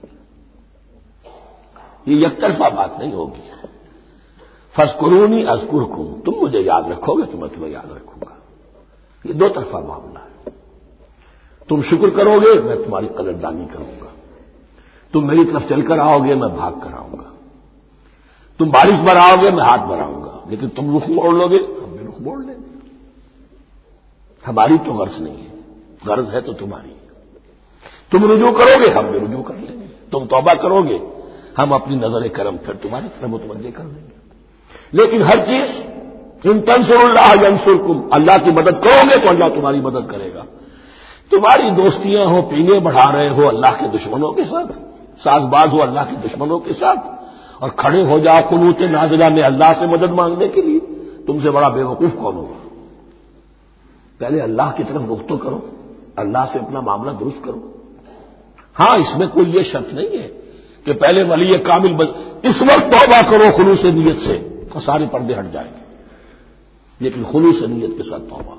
یہ یک طرفہ بات نہیں ہوگی۔ فَاذْكُرُونِي أَذْكُرْكُمْ، تم مجھے یاد رکھو گے تو میں تمہیں یاد رکھوں گا، یہ دو طرفہ معاملہ ہے، تم شکر کرو گے میں تمہاری قدردانی کروں گا، تم میری طرف چل کر آؤ گے میں بھاگ کر آؤں گا، تم بارش برآؤ گے میں ہاتھ بڑھاؤں گا، لیکن تم رخ موڑ لو گے ہم بھی رخ موڑ لیں گے، ہماری تو غرض نہیں ہے، غرض ہے تو تمہاری، تم رجوع کرو گے ہم بھی رجوع کر لیں گے، تم توبہ کرو گے ہم اپنی نظر کرم پھر تمہاری طرف متوجہ کر دیں گے، لیکن ہر چیز ان تنصروا اللہ ینصرکم، اللہ کی مدد کرو گے تو اللہ تمہاری مدد کرے گا۔ تمہاری دوستیاں ہو، پینے بڑھا رہے ہو اللہ کے دشمنوں کے ساتھ، ساز باز ہو اللہ کے دشمنوں کے ساتھ، اور کھڑے ہو جاؤ قنوت نازلہ میں اللہ سے مدد مانگنے کے لیے، تم سے بڑا بے وقوف کون ہوگا؟ پہلے اللہ کی طرف رخ تو کرو، اللہ سے اپنا معاملہ درست کرو۔ ہاں اس میں کوئی یہ شرط نہیں ہے کہ پہلے ولی کامل اس وقت توبہ کرو خلوص نیت سے تو سارے پردے ہٹ جائیں گے، لیکن خلوص نیت کے ساتھ توبہ۔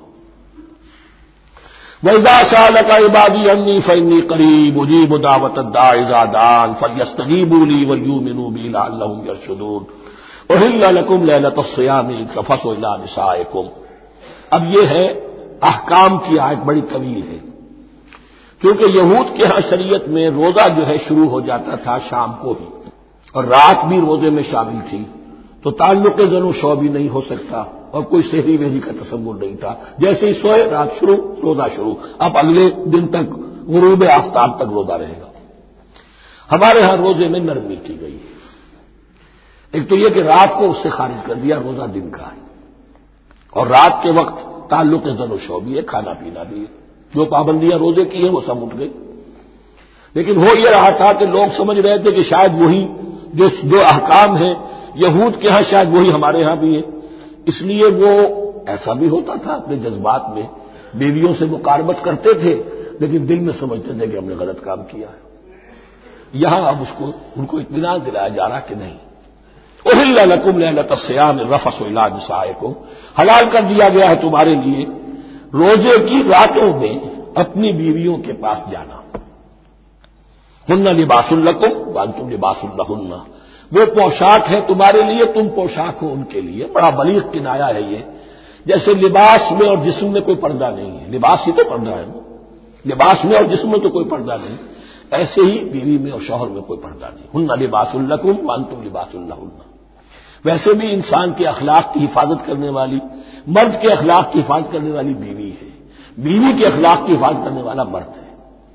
وَإِذَا سَأَلَكَ عِبَادِي عَنِّي فَإِنِّي قَرِيبٌ أُجِيبُ دَعْوَةَ الدَّاعِ إِذَا دَعَانِ فَلْيَسْتَجِيبُوا لِي وَلْيُؤْمِنُوا بِي لَعَلَّهُمْ يَرْشُدُونَ أُحِلَّ لَكُمْ لَيْلَةَ الصِّيَامِ الرَّفَثُ إِلَىٰ نِسَائِكُمْ۔ اب یہ ہے احکام کی آیت، بڑی طویل ہے، کیونکہ یہود کے ہاں شریعت میں روزہ جو ہے شروع ہو جاتا تھا شام کو ہی، اور رات بھی روزے میں شامل تھی، تو تعلق زن و شو بھی نہیں ہو سکتا، اور کوئی سحری وحری کا تصور نہیں تھا، جیسے ہی سوئے رات شروع روزہ شروع، اب اگلے دن تک غروب آفتاب تک روزہ رہے گا۔ ہمارے ہاں روزے میں نرمی کی گئی ہے، ایک تو یہ کہ رات کو اس سے خارج کر دیا، روزہ دن کا ہے، اور رات کے وقت تعلق زن و شو بھی ہے، کھانا پینا بھی ہے، جو پابندیاں روزے کی ہیں وہ سب اٹھ گئی، لیکن ہو یہ رہا تھا کہ لوگ سمجھ رہے تھے کہ شاید وہی جو احکام ہیں یہود کے ہاں شاید وہی ہمارے ہاں بھی ہیں، اس لیے وہ ایسا بھی ہوتا تھا اپنے جذبات میں بیویوں سے مقاربت کرتے تھے، لیکن دل میں سمجھتے تھے کہ ہم نے غلط کام کیا ہے۔ یہاں اب ان کو اطمینان دلایا جا رہا کہ نہیں، احل لکم لیلۃ الصیام الرفث الی نسائکم، حلال کر دیا گیا ہے تمہارے لیے روزے کی راتوں میں اپنی بیویوں کے پاس جانا. ہن لباس لکم وانتم لباس لہن، وہ پوشاک ہے تمہارے لیے، تم پوشاک ہو ان کے لیے. بڑا بلیغ کنایا ہے یہ. جیسے لباس میں اور جسم میں کوئی پردہ نہیں ہے، لباس ہی تو پردہ ہے، لباس میں اور جسم میں تو کوئی پردہ نہیں، ایسے ہی بیوی میں اور شوہر میں کوئی پردہ نہیں. ہن لباس لکم وانتم لباس لہن. ویسے بھی انسان کے اخلاق کی حفاظت کرنے والی، مرد کے اخلاق کی حفاظت کرنے والی بیوی ہے، بیوی کے اخلاق کی حفاظت کرنے والا مرد ہے.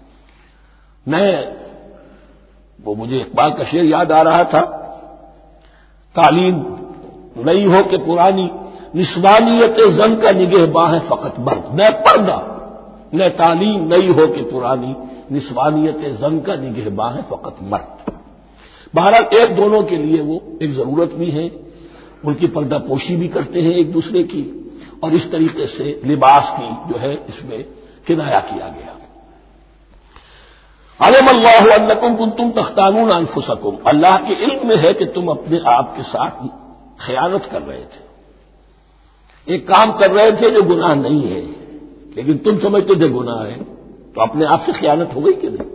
وہ مجھے اقبال کا شعر یاد آ رہا تھا، تعلیم نئی ہو کہ پرانی، نسوانیت زن کا نگہباں ہے فقط مرد. نہ پردہ نہ تعلیم نئی ہو کہ پرانی، نسوانیت زن کا نگہباں ہے فقط مرد. بہرحال ایک دونوں کے لیے وہ ایک ضرورت بھی ہے، ان کی پردہ پوشی بھی کرتے ہیں ایک دوسرے کی، اور اس طریقے سے لباس کی جو ہے اس میں کنایا کیا گیا. علم اللہ انکم کنتم تختانون انفسکم، اللہ کے علم میں ہے کہ تم اپنے آپ کے ساتھ خیانت کر رہے تھے، ایک کام کر رہے تھے جو گناہ نہیں ہے لیکن تم سمجھتے تھے گناہ ہے، تو اپنے آپ سے خیانت ہو گئی کہ نہیں؟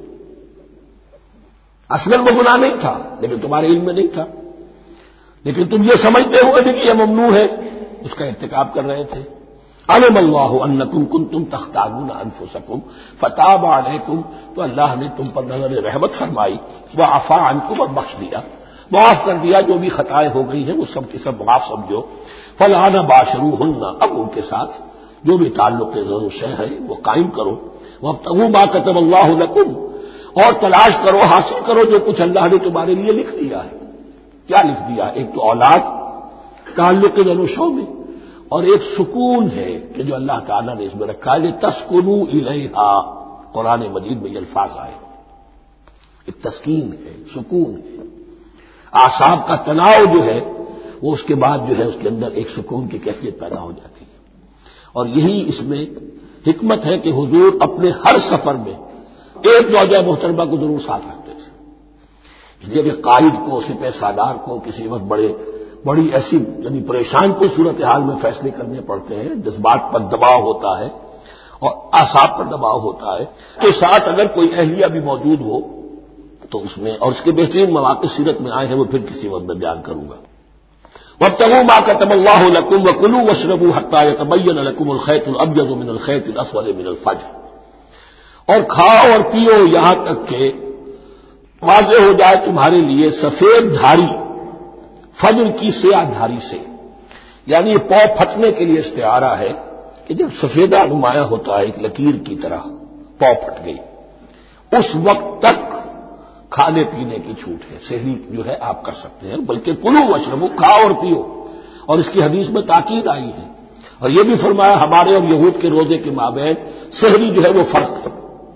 اصلاً وہ گناہ نہیں تھا لیکن تمہارے علم میں نہیں تھا، لیکن تم یہ سمجھتے ہوئے بھی کہ یہ ممنوع ہے، اس کا ارتکاب کر رہے تھے. علم اللہ انکم کنتم تختانون انفسکم فتاب علیکم، تو اللہ نے تم پر نظر رحمت فرمائی، وعفا عنکم، اور بخش دیا، معاف کر دیا. جو بھی خطائیں ہو گئی ہیں وہ سب کے سب معاف سمجھو. فالآن باشروہن، اب ان کے ساتھ جو بھی تعلق ضرور شے ہے وہ قائم کرو. وابتغوا ما کتب اللہ لکم، اور تلاش کرو، حاصل کرو جو کچھ اللہ نے تمہارے لیے لکھ دیا ہے. کیا لکھ دیا؟ ایک تو اولاد تعلق ضرور میں، اور ایک سکون ہے کہ جو اللہ تعالیٰ نے اس میں رکھا ہے، تسکنوا الیہا. قرآن مجید میں یہ الفاظ آئے، ایک تسکین ہے، سکون ہے. اعصاب کا تناؤ جو ہے وہ اس کے بعد جو ہے اس کے اندر ایک سکون کی کیفیت پیدا ہو جاتی ہے. اور یہی اس میں حکمت ہے کہ حضور اپنے ہر سفر میں ایک زوجہ محترمہ کو ضرور ساتھ رکھتے تھے. اس لیے کہ قائد کو، سپہ سالار کو کسی وقت بڑی ایسی یعنی پریشان کو صورتحال میں فیصلے کرنے پڑتے ہیں، جذبات پر دباؤ ہوتا ہے اور اعصاب پر دباؤ ہوتا ہے، تو ساتھ اگر کوئی اہلیہ بھی موجود ہو تو اس میں، اور اس کے بہترین مواقع سیرت میں آئے ہیں، وہ پھر کسی وقت میں بیان کروں گا. وابتغوا ما كتب الله لكم وكلوا واشربوا حتى يتبين لكم الخيط الابيض من الخيط الاسود من الفجر، اور کھاؤ اور پیو یہاں تک کہ واضح ہو جائے تمہارے لیے سفید دھاری فجر کی سیاہ دھاری سے. یعنی یہ پاؤ پھٹنے کے لیے استعارہ ہے کہ جب سفیدہ نمایاں ہوتا ہے ایک لکیر کی طرح، پاؤ پھٹ گئی، اس وقت تک کھانے پینے کی چھوٹ ہے. سحری جو ہے آپ کر سکتے ہیں، بلکہ کلوا واشربوا، کھاؤ اور پیو. اور اس کی حدیث میں تاکید آئی ہے، اور یہ بھی فرمایا ہمارے اور یہود کے روزے کے مابین سحری جو ہے وہ فرق ہے.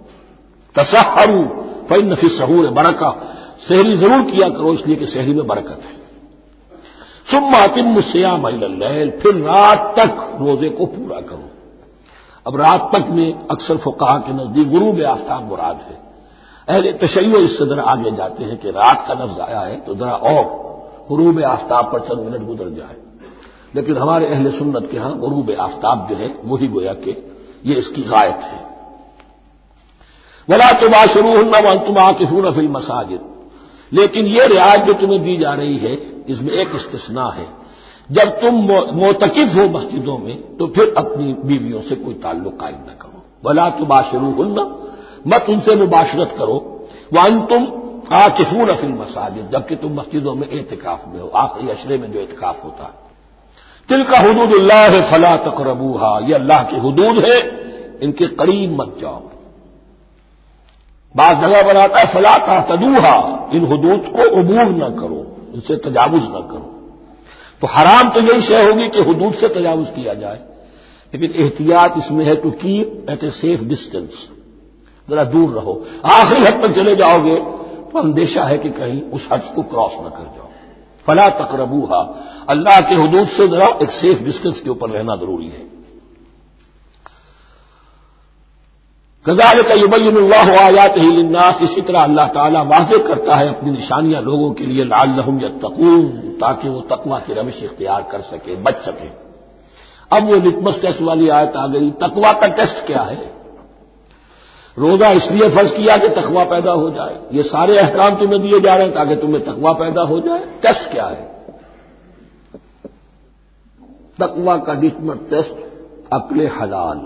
تسحروا فإن فی السحور برکہ، سحری ضرور کیا کرو اس لیے کہ سحری میں برکت ہے. ثم اتموا الصیام الی اللیل، پھر رات تک روزے کو پورا کرو. اب رات تک میں اکثر فقہا کے نزدیک غروب آفتاب مراد ہے. اہل تشیع اس سے ذرا آگے جاتے ہیں کہ رات کا لفظ آیا ہے تو ذرا اور غروب آفتاب پر چند منٹ گزر جائے، لیکن ہمارے اہل سنت کے ہاں غروب آفتاب جو ہے وہی گویا کہ یہ اس کی غایت ہے. ولا تباشروہن وانتم عاکفون فی المساجد، لیکن یہ رعایت جو تمہیں دی جا رہی ہے اس میں ایک استثناء ہے، جب تم معتکف ہو مسجدوں میں تو پھر اپنی بیویوں سے کوئی تعلق قائم نہ کرو. ولا تباشروہن، مت ان سے مباشرت کرو، وانتم عاکفون فی المساجد، جبکہ تم مسجدوں میں اعتکاف میں ہو، آخری عشرے میں جو اعتکاف ہوتا ہے. تلک حدود اللہ فلا تقربوها، یہ اللہ کی حدود ہے، ان کے قریب مت جاؤ. بعض جگہ پر آتا ہے فلا تعتدوها، ان حدود کو عبور نہ کرو، ان سے تجاوز نہ کرو. تو حرام تو یہی شے ہوگی کہ حدود سے تجاوز کیا جائے، لیکن احتیاط اس میں ہے to keep at a safe distance, ذرا دور رہو. آخری حد تک چلے جاؤ گے تو اندیشہ ہے کہ کہیں اس حد کو کراس نہ کر جاؤ. فلا تقربوها، اللہ کے حدود سے ذرا ایک سیف ڈسٹینس کے اوپر رہنا ضروری ہے. کذالک یبین اللہ آیاتہ للناس، اسی طرح اللہ تعالیٰ واضح کرتا ہے اپنی نشانیاں لوگوں کے لیے، لعلہم یتقون، تاکہ وہ تقوی کی روش اختیار کر سکے، بچ سکے۔ اب وہ لٹمس ٹیسٹ والی آیت آ گئی، تقوی کا ٹیسٹ کیا ہے؟ روزہ اس لیے فرض کیا کہ تقوی پیدا ہو جائے، یہ سارے احکام تمہیں دیے جا رہے ہیں تاکہ تمہیں تقوی پیدا ہو جائے۔ ٹیسٹ کیا ہے؟ تقوی کا لٹمس ٹیسٹ عقل حلال،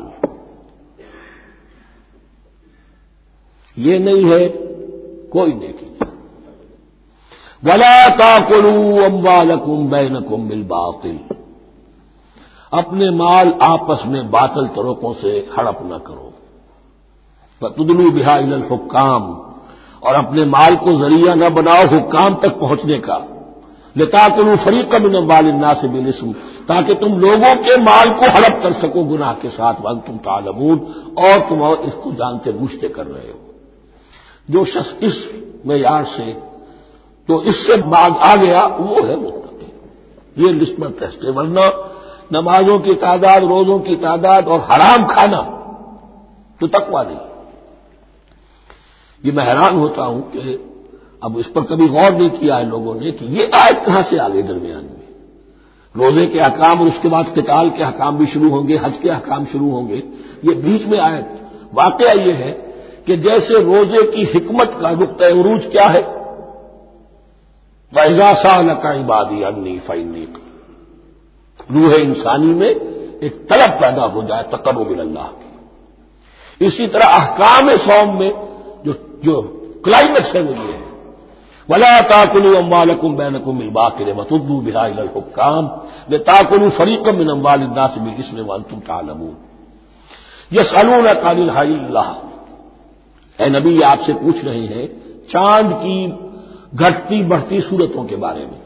یہ نہیں ہے کوئی نیکی نہیں۔ وَلَا تَأْكُلُوا أَمْوَالَكُمْ بَيْنَكُمْ بِالْبَاطِلِ، اپنے مال آپس میں باطل طریقوں سے ہڑپ نہ کرو۔ فَتُدْلُوا بِهَا إِلَى الْحُكَّامِ، اور اپنے مال کو ذریعہ نہ بناؤ حکام تک پہنچنے کا، لِتَأْكُلُوا فَرِيقًا مِنْ أَمْوَالِ النَّاسِ بِالْإِثْمِ، تاکہ تم لوگوں کے مال کو ہڑپ کر سکو گناہ کے ساتھ، وَأَنْتُمْ تَعْلَمُونَ، اور تم اس کو جانتے بوجھتے کر رہے ہو۔ جو شخص اس معیار سے تو اس سے بعد آ گیا وہ ہے متقی، یہ لسمت ٹیسٹ ہے۔ ورنہ نمازوں کی تعداد، روزوں کی تعداد اور حرام کھانا تو تقویٰ نہیں۔ یہ میں حیران ہوتا ہوں کہ اب اس پر کبھی غور نہیں کیا ہے لوگوں نے کہ یہ آیت کہاں سے آ گئی درمیان میں۔ روزے کے احکام اور اس کے بعد قتال کے احکام بھی شروع ہوں گے، حج کے احکام شروع ہوں گے، یہ بیچ میں آیت۔ واقعہ یہ ہے کہ جیسے روزے کی حکمت کا نقطہ عروج کیا ہے، وَإِذَا سَأَلَكَ عِبَادِي عَنِّي فَإِنِّي قَرِيبٌ، روح انسانی میں ایک طلب پیدا ہو جائے تقرب اللہ کی۔ اسی طرح احکام صوم میں جو کلائمیکس ہے وہ یہ ہے، وَلَا تَأْكُلُوا أَمْوَالَكُمْ بَيْنَكُمْ بِالْبَاطِلِ وَتُدْلُوا بِهَا إِلَى الْحُكَّامِ لِتَأْكُلُوا فَرِيقًا مِنْ أَمْوَالِ النَّاسِ بِالْإِثْمِ وَأَنْتُمْ تَعْلَمُونَ۔ يَسْأَلُونَكَ عَنِ الْأَهِلَّةِ، اے نبی آپ سے پوچھ رہے ہیں چاند کی گھٹتی بڑھتی صورتوں کے بارے میں۔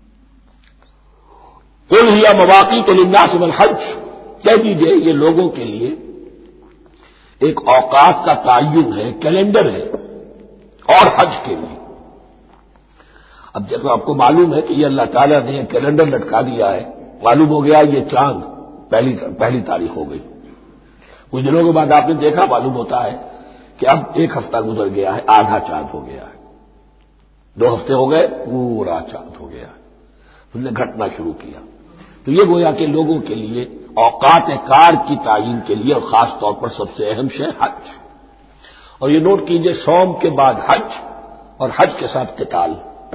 قُلْ هِيَ مَوَاقِيتُ لِلنَّاسِ وَالْحَجِّ، کہہ دیجئے یہ لوگوں کے لیے ایک اوقات کا تعین ہے، کیلنڈر ہے، اور حج کے لیے۔ اب دیکھو آپ کو معلوم ہے کہ یہ اللہ تعالیٰ نے کیلنڈر لٹکا دیا ہے، معلوم ہو گیا یہ چاند پہلی تاریخ ہو گئی، کچھ دنوں کے بعد آپ نے دیکھا معلوم ہوتا ہے کہ اب ایک ہفتہ گزر گیا ہے، آدھا چاند ہو گیا ہے، 2 ہفتے ہو گئے پورا چاند ہو گیا ہے، اس نے گھٹنا شروع کیا۔ تو یہ گویا کہ لوگوں کے لیے اوقات کار کی تعین کے لیے، اور خاص طور پر سب سے اہم شے حج۔ اور یہ نوٹ کیجئے صوم کے بعد حج، اور حج کے ساتھ قتال۔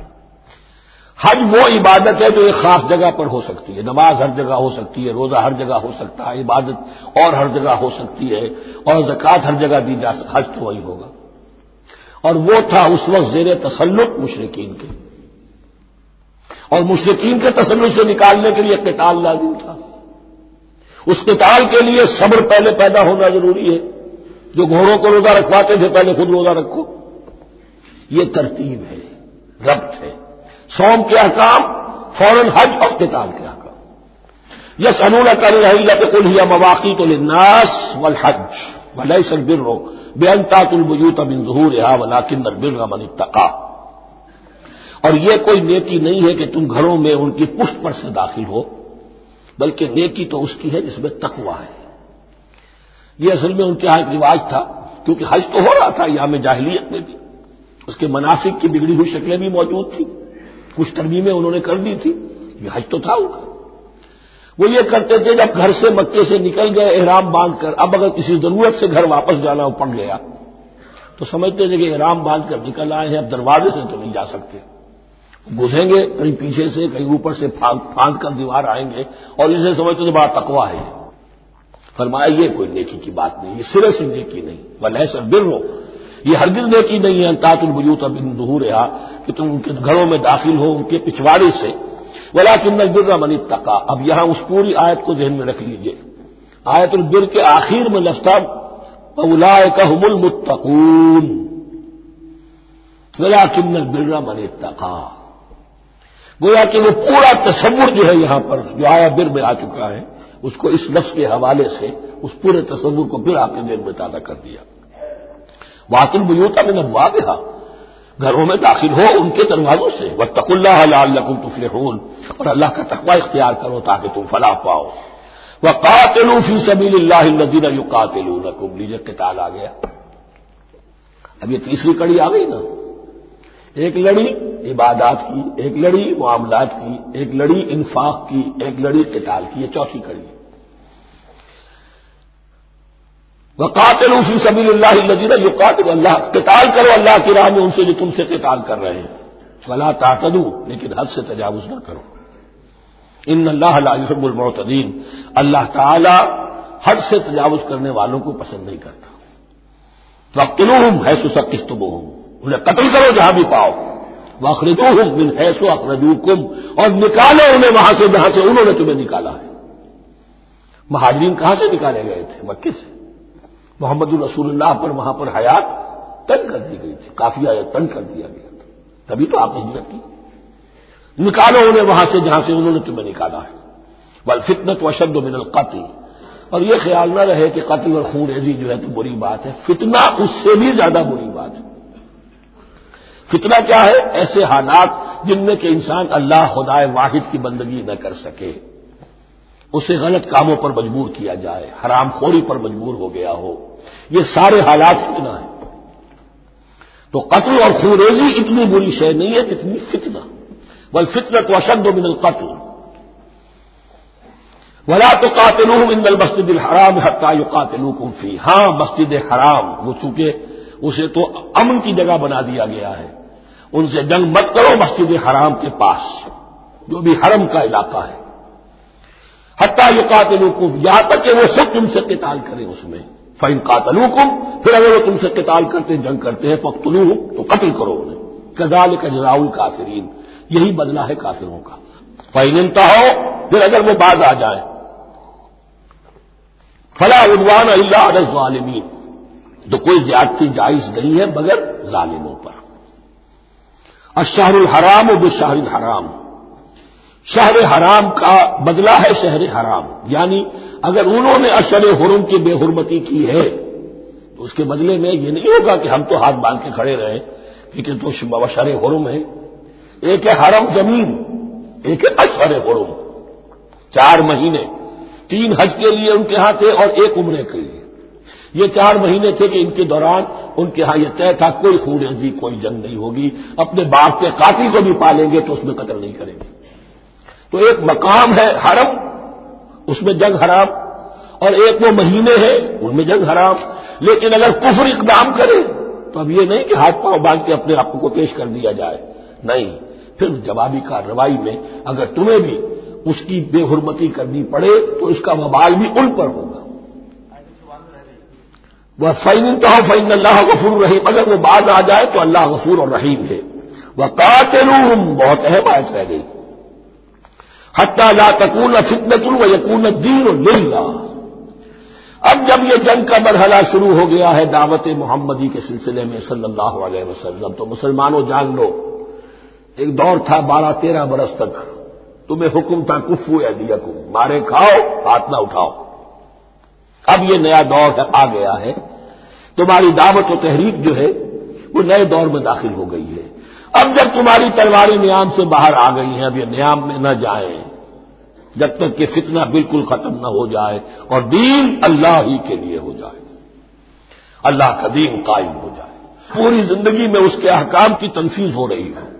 حج وہ عبادت ہے جو ایک خاص جگہ پر ہو سکتی ہے، نماز ہر جگہ ہو سکتی ہے، روزہ ہر جگہ ہو سکتا ہے، عبادت اور ہر جگہ ہو سکتی ہے، اور زکوٰۃ ہر جگہ دی جا سکتی، حج تو وہی ہوگا۔ اور وہ تھا اس وقت زیر تسلط مشرکین کے، اور مشرکین کے تسلط سے نکالنے کے لیے قتال لازم تھا۔ اس قتال کے لیے صبر پہلے پیدا ہونا ضروری ہے، جو گھوڑوں کو روزہ رکھواتے تھے پہلے خود روزہ رکھو، یہ ترتیب ہے، ربط ہے۔ صوم کے احکام فوراً حج اور قتال کے احکام۔ يسألونك عن الأهلة قل هي مواقيت للناس والحج وليس البر بأن تأتوا البيوت من ظهورها ولكن البر من اتقى، اور یہ کوئی نیکی نہیں ہے کہ تم گھروں میں ان کی پشت پر سے داخل ہو، بلکہ نیکی تو اس کی ہے جس میں تقوی ہے۔ یہ اصل میں ان کے ہاں ایک رواج تھا، کیونکہ حج تو ہو رہا تھا ایام جاہلیت میں بھی، اس کے مناسک کی بگڑی ہوئی شکلیں بھی موجود تھیں، کچھ ترمیمیں انہوں نے کر دی تھی، یہ حج تو تھا ان کا۔ وہ یہ کرتے تھے جب گھر سے مکے سے نکل گئے احرام باندھ کر، اب اگر کسی ضرورت سے گھر واپس جانا پڑ گیا تو سمجھتے تھے کہ احرام باندھ کر نکل آئے ہیں، اب دروازے سے تو نہیں جا سکتے، گھسیں گے کہیں پیچھے سے کہیں اوپر سے پھاند کر دیوار آئیں گے، اور اسے سمجھتے تھے بڑا تقویٰ ہے۔ فرمایا یہ کوئی نیکی کی بات نہیں، یہ سرے سے نیکی نہیں، ولیس البر، یہ ہرگز نیکی نہیں ہے ان تأتوا البیوت من ظہورها، کہ تم ان کے گھروں میں داخل ہو ان کے پچھواڑے سے، ولکن البر من اتقى۔ اب یہاں اس پوری آیت کو ذہن میں رکھ لیجئے، آیت البر کے آخر میں لفظ تھا اولئک هم المتقون، ولکن البر من اتقى، گویا کہ وہ پورا تصور جو ہے یہاں پر جو آیا بر میں آ چکا ہے، اس کو اس لفظ کے حوالے سے اس پورے تصور کو پھر آپ نے ذہن میں تازہ کر دیا۔ وَأْتُوا الْبُيُوتَ مِنْ أَبْوَابِهَا، گھروں میں داخل ہو ان کے دروازوں سے، وَاتَّقُوا اللَّهَ لَعَلَّكُمْ تُفْلِحُونَ، اور اللہ کا تقوی اختیار کرو تاکہ تم فلاح پاؤ۔ وَقَاتِلُوا فِي سَبِيلِ اللَّهِ الَّذِينَ يُقَاتِلُونَكُمْ، لیجئے قتال آ گیا۔ اب یہ تیسری کڑی آ گئی نا، ایک لڑی عبادات کی، ایک لڑی معاملات کی، ایک لڑی انفاق کی، ایک لڑی قتال کی، یہ چوتھی کڑی ہے۔ وقاتلوا فی سبیل اللہ الذین یقاتلون، اللہ قتال کرو اللہ کی راہ میں ان سے جو تم سے قتال کر رہے ہیں، فلا تعتدوا، لیکن حد سے تجاوز نہ کرو، ان اللہ لا يحب المعتدین، اللہ تعالی حد سے تجاوز کرنے والوں کو پسند نہیں کرتا۔ فاقتلوہم حیث ثقفتموہم، انہیں قتل کرو جہاں بھی پاؤ، واخرجوہم من حیث اخرجوکم، اور نکالو انہیں وہاں سے جہاں سے انہوں نے تمہیں نکالا ہے۔ مہاجرین کہاں سے نکالے گئے تھے؟ مکے سے۔ محمد الرسول اللہ پر وہاں پر حیات تنگ کر دی گئی تھی، قافیہ تنگ کر دیا گیا تھا، تبھی تو آپ نے ہجرت کی۔ نکالو انہیں وہاں سے جہاں سے انہوں نے تمہیں نکالا ہے۔ والفتنة اشد من القتل، اور یہ خیال نہ رہے کہ قتل اور خون ریزی جو ہے تو بری بات ہے، فتنہ اس سے بھی زیادہ بری بات ہے۔ فتنہ کیا ہے؟ ایسے حالات جن میں کہ انسان اللہ خدائے واحد کی بندگی نہ کر سکے، اسے غلط کاموں پر مجبور کیا جائے، حرام خوری پر مجبور ہو گیا ہو، یہ سارے حالات فتنہ ہیں۔ تو قتل اور خون ریزی اتنی بری شے نہیں ہے جتنی فتنہ۔ والفتنة اشد من القتل ولا تقاتلوهم عند المسجد الحرام حتى يقاتلوكم فيه، ہاں مسجد حرام وہ چونکہ اسے تو امن کی جگہ بنا دیا گیا ہے، ان سے جنگ مت کرو مسجد حرام کے پاس جو بھی حرم کا علاقہ ہے، حتى يقاتلوكم، یہاں تک کہ وہ سب تم سے قتال کریں اس میں، فإن قاتلوكم، پھر اگر وہ تم سے قتال کرتے جنگ کرتے ہیں، فاقتلوهم، تو قتل کرو انہیں، كذلك جزاء الكافرين، یہی بدلہ ہے کافروں کا۔ فإن انتهوا، پھر اگر وہ باز آ جائیں، فلا عدوان الا علی الظالمین، تو کوئی زیادتی جائز نہیں ہے مگر ظالموں پر۔ الشہر الحرام بالشہر الحرام، شہر حرام کا بدلہ ہے شہر حرام، یعنی اگر انہوں نے اشہر حرم کی بے حرمتی کی ہے تو اس کے بدلے میں یہ نہیں ہوگا کہ ہم تو ہاتھ باندھ کے کھڑے رہیں، کیونکہ تو اشہر حرم ہے، ایک ہے حرم زمین، ایک ہے اشہر حرم، 4 مہینے، 3 حج کے لیے ان کے ہاں تھے اور 1 عمرے کے لیے، یہ 4 مہینے تھے کہ ان کے دوران ان کے ہاں یہ طے تھا کوئی خون ریزی، کوئی جنگ نہیں ہوگی، اپنے باپ کے قاتل کو بھی پالیں گے تو اس میں قتل نہیں کریں گے۔ تو ایک مقام ہے حرم، اس میں جنگ حرام، اور ایک وہ مہینے ہیں ان میں جنگ حرام، لیکن اگر کفر اقدام کرے تو اب یہ نہیں کہ ہاتھ پاؤں باندھ کے اپنے آپ کو پیش کر دیا جائے، نہیں، پھر جوابی کارروائی میں اگر تمہیں بھی اس کی بے حرمتی کرنی پڑے تو اس کا وبال بھی ان پر ہوگا۔ وَفَإِنِ انتَهَوْا فَإِنَّ اللَّهَ غَفُورٌ رَحِيمٌ، اگر وہ باز آ جائے تو اللہ غفور اور رحیم ہے۔ وَقَاتِلُوهُمْ، بہت اہم آیت رہ گئی، حَتَّى لَا تَكُونَ فِتْنَةٌ وَيَكُونَ الدِّينُ لِلَّهِ، اب جب یہ جنگ کا مرحلہ شروع ہو گیا ہے دعوت محمدی کے سلسلے میں صلی اللہ علیہ وسلم، تو مسلمانوں جان لو ایک دور تھا 12-13 برس تک تمہیں حکم تھا کفو ایدیکم، مارے کھاؤ ہاتھ نہ اٹھاؤ، اب یہ نیا دور آ گیا ہے، تمہاری دعوت و تحریک جو ہے وہ نئے دور میں داخل ہو گئی ہے، اب جب تمہاری تلواریں نیام سے باہر آ گئی ہیں، اب یہ نیام میں نہ جائیں جب تک کہ فتنہ بالکل ختم نہ ہو جائے اور دین اللہ ہی کے لیے ہو جائے، اللہ کا دین قائم ہو جائے، پوری زندگی میں اس کے احکام کی تنفیذ ہو رہی ہو۔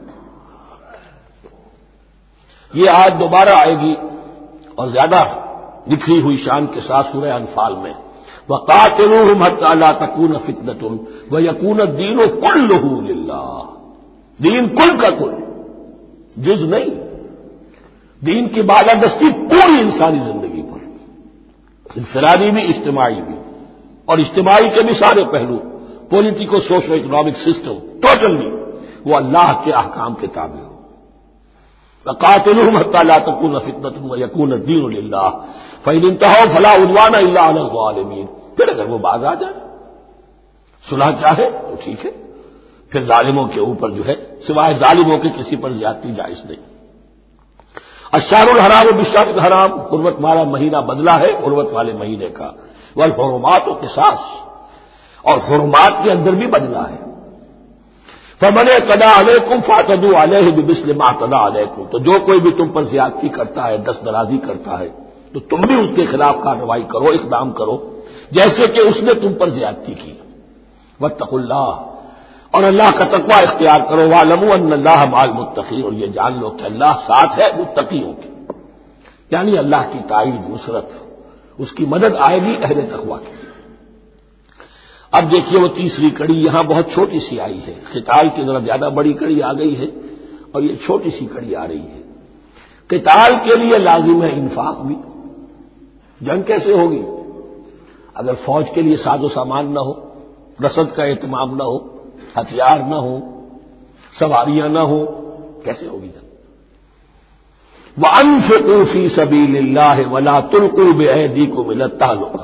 یہ آیت دوبارہ آئے گی اور زیادہ نکھری ہوئی شان کے ساتھ سورہ انفال میں، وَقَاتِلُوهُمْ حَتَّى لَا تَكُونَ فِتْنَةٌ وَيَكُونَ الدِّينُ كُلُّهُ لِلَّهِ، دین کل کا کل، جز نہیں، دین کی بالادستی پوری انسانی زندگی پر، انفرادی بھی اجتماعی بھی، اور اجتماعی کے بھی سارے پہلو، politico socio economic system totally وہ اللہ کے احکام کے تابع ہو۔ وَقَاتِلُوهُمْ حَتَّى لَا تَكُونَ فِتْنَةٌ وَيَكُونَ الدِّينُ لِلَّهِ فَإِنِ انتَهَوْا فَلَا عُدْوَانَ إِلَّا عَلَى الظَّالِمِينَ، پھر اگر وہ باز آ جائے صلح چاہے تو ٹھیک ہے، پھر ظالموں کے اوپر جو ہے سوائے ظالموں کے کسی پر زیادتی جائز نہیں۔ الشہر الحرام بالشہر الحرام، حرمت والا مہینہ بدلہ ہے حرمت والے مہینے کا، والحرمات قصاص، اور حرمات کے اندر بھی بدلہ ہے۔ فَمَنِ اعْتَدَىٰ عَلَيْكُمْ فَاعْتَدُوا عَلَيْهِ بِمِثْلِ مَا اعْتَدَىٰ عَلَيْكُمْ، تو جو کوئی بھی تم پر زیادتی کرتا ہے، دست درازی کرتا ہے، تو تم بھی اس کے خلاف کارروائی کرو، اقدام کرو جیسے کہ اس نے تم پر زیادتی کی۔ وَاتَّقُوا اللَّهَ، اور اللہ کا تقوی اختیار کرو، وَاعْلَمُوا أَنَّ اللَّهَ مَعَ الْمُتَّقِينَ، اور یہ جان لو کہ اللہ ساتھ ہے متقیوں کے، یعنی اللہ کی تائید، نصرت، اس کی مدد آئے گی اہل تقوی کے۔ اب دیکھیے وہ تیسری کڑی یہاں بہت چھوٹی سی آئی ہے، قتال کی ذرا زیادہ بڑی کڑی آ گئی ہے اور یہ چھوٹی سی کڑی آ رہی ہے۔ قتال کے لیے لازم ہے انفاق بھی۔ جنگ کیسے ہوگی اگر فوج کے لیے ساز و سامان نہ ہو، رسد کا اہتمام نہ ہو، ہتھیار نہ ہو، سواریاں نہ ہو، کیسے ہوگی جنگ؟ وَأَنفِقُوا فِي سَبِيلِ اللَّهِ وَلَا تُلْقُوا بِأَيْدِيكُمْ إِلَى التَّهْلُكَةِ،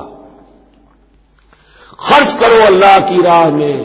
خرچ کرو اللہ کی راہ میں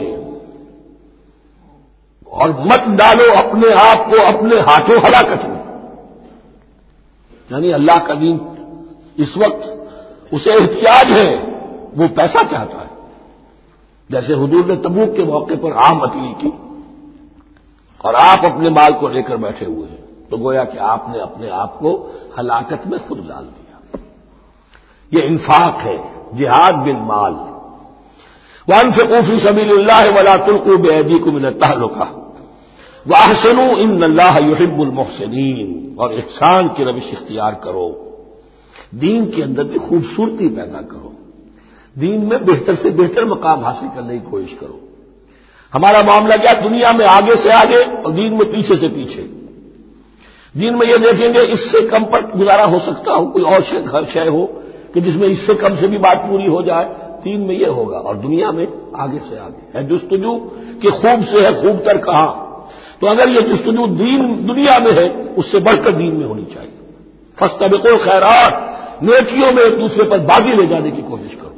اور مت ڈالو اپنے آپ کو اپنے ہاتھوں ہلاکت میں۔ یعنی اللہ کا دین اس وقت اسے احتیاج ہے، وہ پیسہ چاہتا ہے، جیسے حضور نے تبوک کے موقع پر عام عطیہ کی اور آپ اپنے مال کو لے کر بیٹھے ہوئے ہیں، تو گویا کہ آپ نے اپنے آپ کو ہلاکت میں خود ڈال دیا۔ یہ انفاق ہے، جہاد بالمال۔ وَأَنفِقُوا فِي سَبِيلِ اللَّهِ وَلَا تُلْقُوا بِأَيْدِيكُمْ إِلَى التَّهْلُكَةِ وَأَحْسِنُوا إِنَّ اللَّهَ يُحِبُّ الْمُحْسِنِينَ، اور احسان کی روش اختیار کرو، دین کے اندر بھی خوبصورتی پیدا کرو، دین میں بہتر سے بہتر مقام حاصل کرنے کی کوشش کرو۔ ہمارا معاملہ کیا، دنیا میں آگے سے آگے اور دین میں پیچھے سے پیچھے۔ دین میں یہ دیکھیں گے اس سے کم پر گزارا ہو سکتا ہو، کوئی اور شے ہو کہ جس میں اس سے کم سے بھی بات پوری ہو جائے، دین میں یہ ہوگا، اور دنیا میں آگے سے آگے ہے جستجو کہ خوب سے ہے خوب تر کہاں۔ تو اگر یہ جستجو دنیا میں ہے، اس سے بڑھ کر دین میں ہونی چاہیے۔ فاستبقوا الخیرات، نیکیوں میں ایک دوسرے پر بازی لے جانے کی کوشش کرو۔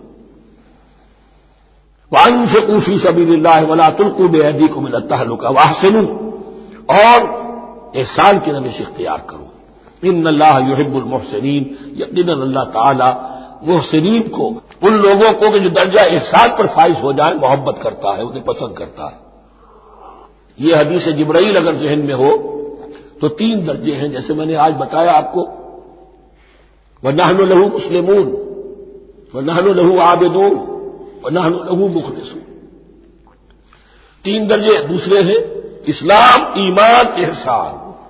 وَأَنفِقُوا فِي سَبِيلِ اللَّهِ وَلَا تُلْقُوا بِأَيْدِيكُمْ إِلَى التَّهْلُكَةِ وَأَحْسِنُوا، اور احسان کی روش اختیار کرو۔ ان اللہ یحب المحسنین، یقیناً اللہ تعالی محسنین کو، ان لوگوں کو کہ جو درجہ احسان پر فائز ہو جائے، محبت کرتا ہے، انہیں پسند کرتا ہے۔ یہ حدیث جبرائیل اگر ذہن میں ہو تو 3 درجے ہیں، جیسے میں نے آج بتایا آپ کو، وَنَحْنُ لَهُ مُسْلِمُونَ وَنَحْنُ لَهُ عَابِدُونَ وَنَحْنُ لَهُ مُخْلِصُونَ۔ 3 درجے دوسرے ہیں، اسلام، ایمان، احسان۔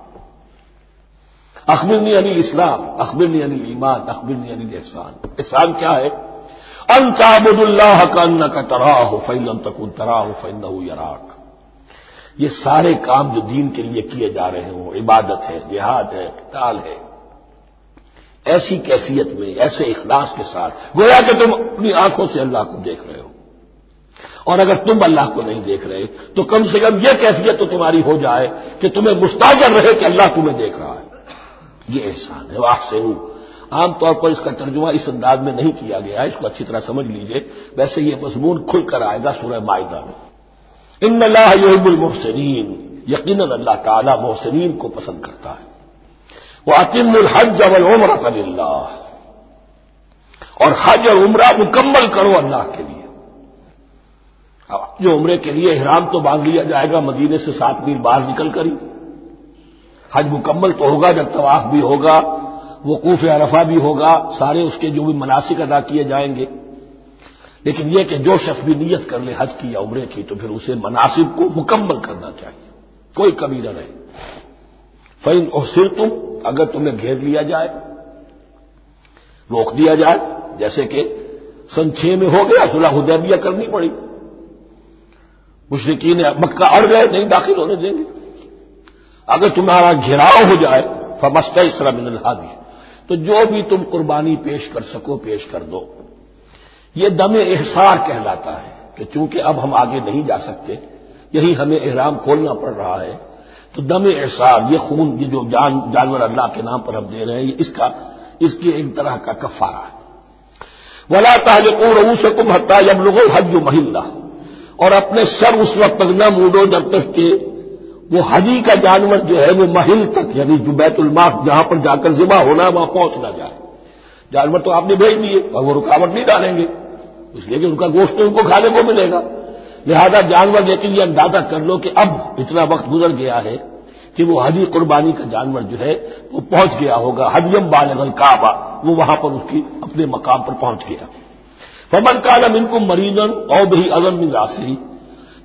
اخبرنی عن الاسلام، اخبرنی عن الایمان، اخبرنی عن الاحسان۔ احسان کیا ہے؟ ان تعبد اللہ کانک تراہ فإن لم تکن تراہ فإنہ یراک۔ یہ سارے کام جو دین کے لیے کیے جا رہے ہوں، عبادت ہے، جہاد ہے، قتال ہے، ایسی کیفیت میں، ایسے اخلاص کے ساتھ، گویا کہ تم اپنی آنکھوں سے اللہ کو دیکھ رہے ہو، اور اگر تم اللہ کو نہیں دیکھ رہے تو کم سے کم یہ کیفیت تو تمہاری ہو جائے کہ تمہیں مستاجر رہے کہ اللہ تمہیں دیکھ رہا ہے۔ یہ احسان ہے۔ وَأَحْسِنُوا، عام طور پر اس کا ترجمہ اس انداز میں نہیں کیا گیا ہے، اس کو اچھی طرح سمجھ لیجئے، ویسے یہ مضمون کھل کر آئے گا سورہ مائدہ میں۔ ان اللہ یحب المحسنین، یقیناً اللہ تعالی محسنین کو پسند کرتا ہے۔ وَأَتِمُّوا الْحَجَّ وَالْعُمْرَةَ لِلَّهِ، اور حج اور عمرہ مکمل کرو اللہ کے لیے۔ جو عمرے کے لیے احرام تو باندھ لیا جائے گا مدینے سے 7 میل باہر نکل کر ہی، حج مکمل تو ہوگا جب طواف بھی ہوگا، وقوف عرفہ بھی ہوگا، سارے اس کے جو بھی مناسک ادا کیے جائیں گے۔ لیکن یہ کہ جو شخص بھی نیت کر لے حج کی یا عمرے کی تو پھر اسے مناسب کو مکمل کرنا چاہیے، کوئی کمی نہ رہے۔ فَإِنْ أُحْصِرْتُمْ، اگر تمہیں گھیر لیا جائے، روک دیا جائے، جیسے کہ سن 6 میں ہو گیا، صلح حدیبیہ کرنی پڑی، مشرکین مکہ اڑ گئے، نہیں داخل ہونے دیں گے۔ اگر تمہارا گھیراؤ ہو جائے، فَمَسْتَيْسَرَ مِنَ الْهَدْيِ، تو جو بھی تم قربانی پیش کر سکو پیش کر دو۔ یہ دم احصار کہلاتا ہے کہ چونکہ اب ہم آگے نہیں جا سکتے، یہی ہمیں احرام کھولنا پڑ رہا ہے، تو دم احصار، یہ خون، یہ جو جانور اللہ کے نام پر ہم دے رہے ہیں، یہ اس کی ایک طرح کا کفارہ ہے۔ وَلَا تَحْلِقُوا رُؤُوسَكُمْ حَتَّىٰ يَبْلُغَ الْحَجُّ مَحِلَّهُ، اور اپنے سر اس وقت تک نہ موڑو جب تک کہ وہ حجی کا جانور جو ہے وہ محل تک، یعنی جو بیت الماق جہاں پر جا کر ذبح ہونا ہے وہاں پہنچ نہ جائے۔ جانور تو آپ نے بھیج دیے اور وہ رکاوٹ نہیں ڈالیں گے، اس لیے کہ ان کا گوشت تو ان کو کھانے کو ملے گا، لہذا جانور لیکن یہ اندازہ کر لو کہ اب اتنا وقت گزر گیا ہے کہ وہ حجی قربانی کا جانور جو ہے وہ پہنچ گیا ہوگا، حدیم بالغ الکعبہ، وہ وہاں پر اس کی اپنے مقام پر پہنچ گیا۔ فمن کان منکم مریضا او بہ اذى من راسہ،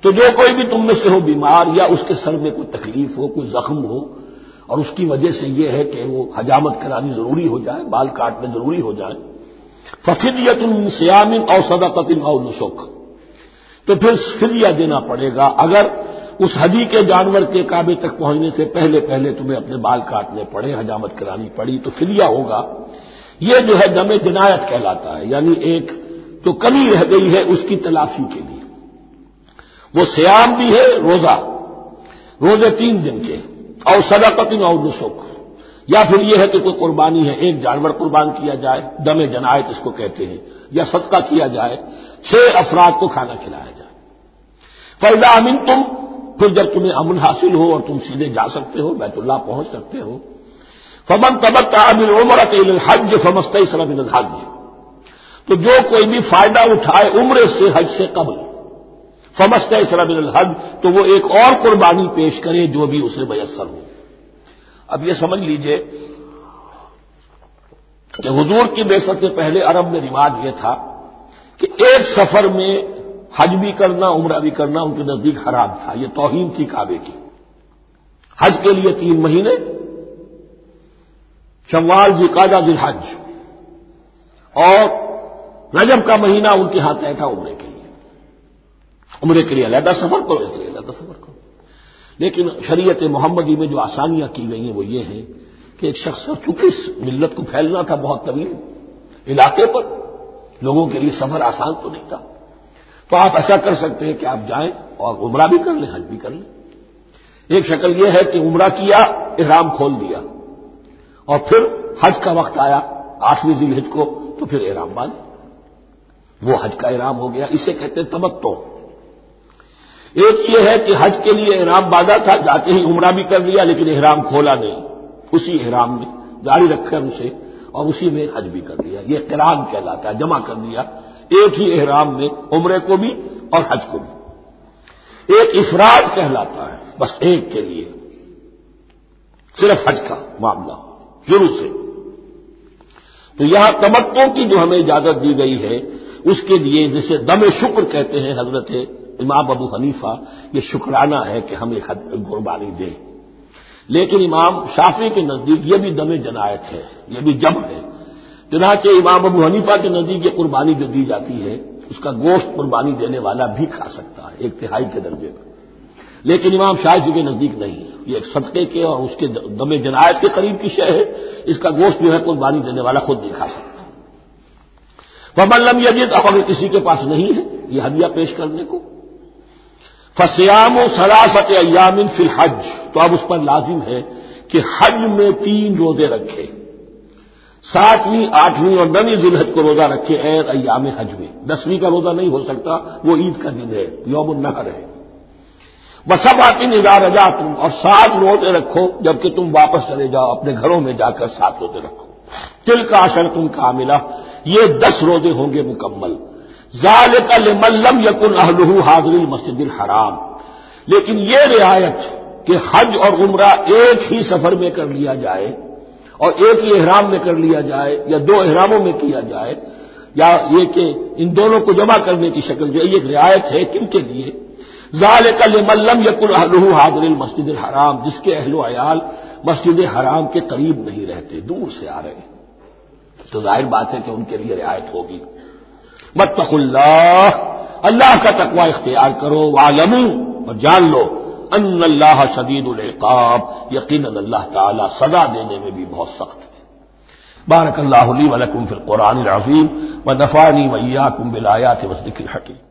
تو جو کوئی بھی تم میں سے ہو بیمار یا اس کے سر میں کوئی تکلیف ہو، کوئی زخم ہو، اور اس کی وجہ سے یہ ہے کہ وہ حجامت کرانی ضروری ہو جائے، بال کاٹنے ضروری ہو جائے، ففدیۃ من صیام او صدقۃ او نسک، تو پھر فدیہ دینا پڑے گا اگر اس حجی کے جانور کے کعبے تک پہنچنے سے پہلے پہلے تمہیں اپنے بال کاٹنے پڑے، حجامت کرانی پڑی تو فدیہ ہوگا۔ یہ جو ہے دم جنایت کہلاتا ہے، یعنی ایک جو کمی رہ گئی ہے اس کی تلافی کے لیے۔ وہ صیام بھی ہے، روزے 3 دن کے، اور صدقۃ او نسک، یا پھر یہ ہے کہ کوئی قربانی ہے، ایک جانور قربان کیا جائے، دم جنایت اس کو کہتے ہیں، یا صدقہ کیا جائے، 6 افراد کو کھانا کھلایا جائے۔ فَإِذَا أَمِنْتُمْ، پھر جب تمہیں امن حاصل ہو اور تم سیدھے جا سکتے ہو، بیت اللہ پہنچ سکتے ہو، فَمَن تَمَتَّعَ بِالْعُمْرَةِ إِلَى الْحَجِّ فَمَا اسْتَيْسَرَ مِنَ الْحَجِّ، تو جو کوئی بھی فائدہ اٹھائے عمرے سے حج سے قبل، فَمَا اسْتَيْسَرَ مِنَ الْحَجِّ، تو وہ ایک اور قربانی پیش کرے جو بھی اسے میسر ہو۔ اب یہ سمجھ لیجئے کہ حضور کی بعثت سے پہلے عرب میں رواج یہ تھا کہ ایک سفر میں حج بھی کرنا، عمرہ بھی کرنا ان کے نزدیک حرام تھا، یہ توہین تھی کعبے کی۔ حج کے لیے 3 مہینے، شوال، ذوالقعدہ، ذی الحج، اور رجب کا مہینہ ان کے ہاں طے تھا عمرے کے لیے۔ عمرے کے لیے علیحدہ سفر کرو، اس کے لیے علیحدہ سفر کرو۔ لیکن شریعت محمدی میں جو آسانیاں کی گئی ہیں وہ یہ ہیں کہ ایک شخص، چونکہ اس ملت کو پھیلنا تھا بہت طویل علاقے پر، لوگوں کے لیے سفر آسان تو نہیں تھا، تو آپ ایسا کر سکتے ہیں کہ آپ جائیں اور عمرہ بھی کر لیں، حج بھی کر لیں۔ ایک شکل یہ ہے کہ عمرہ کیا، احرام کھول دیا، اور پھر حج کا وقت آیا 8ویں ذی الحج کو تو پھر احرام باندھے، وہ حج کا احرام ہو گیا، اسے کہتے ہیں تمتع۔ ایک یہ ہے کہ حج کے لیے احرام باندھا تھا، جاتے ہی عمرہ بھی کر لیا لیکن احرام کھولا نہیں، اسی احرام میں جاری رکھ کر اسے اور اسی میں حج بھی کر لیا، یہ قران کہلاتا ہے، جمع کر لیا ایک ہی احرام میں عمرے کو بھی اور حج کو بھی۔ ایک افراد کہلاتا ہے، بس ایک کے لیے صرف حج کا معاملہ شروع سے۔ تو یہاں تمتع کی جو ہمیں اجازت دی گئی ہے اس کے لیے، جسے دم شکر کہتے ہیں حضرت امام ابو حنیفہ، یہ شکرانہ ہے کہ ہم ایک قربانی دیں۔ لیکن امام شافعی کے نزدیک یہ بھی دم جنایت ہے، یہ بھی جبر ہے۔ چنانچہ امام ابو حنیفہ کے نزدیک یہ قربانی جو دی جاتی ہے اس کا گوشت قربانی دینے والا بھی کھا سکتا ہے 1/3 کے درجے پر، لیکن امام شافعی کے نزدیک نہیں ہے، یہ ایک صدقے کے اور اس کے دم جنایت کے قریب کی شے ہے، اس کا گوشت جو ہے قربانی دینے والا خود نہیں کھا سکتا۔ فمن لم یجد، اب اگر کسی کے پاس نہیں ہے یہ ہدیہ پیش کرنے کو، فصیام 3 ایام فی الحج، تو اب اس پر لازم ہے کہ حج میں 3 روزے رکھے، 7ویں، 8ویں اور 9ویں ذی الحج کو روزہ رکھے غیر ایام حج میں۔ 10ویں کا روزہ نہیں ہو سکتا، وہ عید کا دن ہے، یوم النحر ہے۔ وسبعۃ اذا رجعتم، اور 7 روزے رکھو جبکہ تم واپس چلے جاؤ اپنے گھروں میں جا کر 7 روزے رکھو۔ تلک عشرۃ کاملہ، یہ 10 روزے ہوں گے مکمل۔ ذالک لمن لم یکن اہلہ حاضر المسجد الحرام، لیکن یہ رعایت کہ حج اور عمرہ ایک ہی سفر میں کر لیا جائے اور ایک ہی احرام میں کر لیا جائے یا 2 احراموں میں کیا جائے، یا یہ کہ ان دونوں کو جمع کرنے کی شکل جو ہے، یہ ایک رعایت ہے کن کے لیے؟ ذالک لمن لم یکن اہلہ حاضر المسجد الحرام، جس کے اہل و عیال مسجد حرام کے قریب نہیں رہتے، دور سے آ رہے ہیں، تو ظاہر بات ہے کہ ان کے لیے رعایت ہوگی۔ واتقوا اللہ، اللہ کا تقوی اختیار کرو، وعلموا، اور جان لو، ان اللہ شدید العقاب، یقیناً اللہ تعالی سزا دینے میں بھی بہت سخت ہے۔ بارک اللہ لی ولکم فی القرآن العظیم ونفعنی وإیاکم بالآیات والذکر الحکیم۔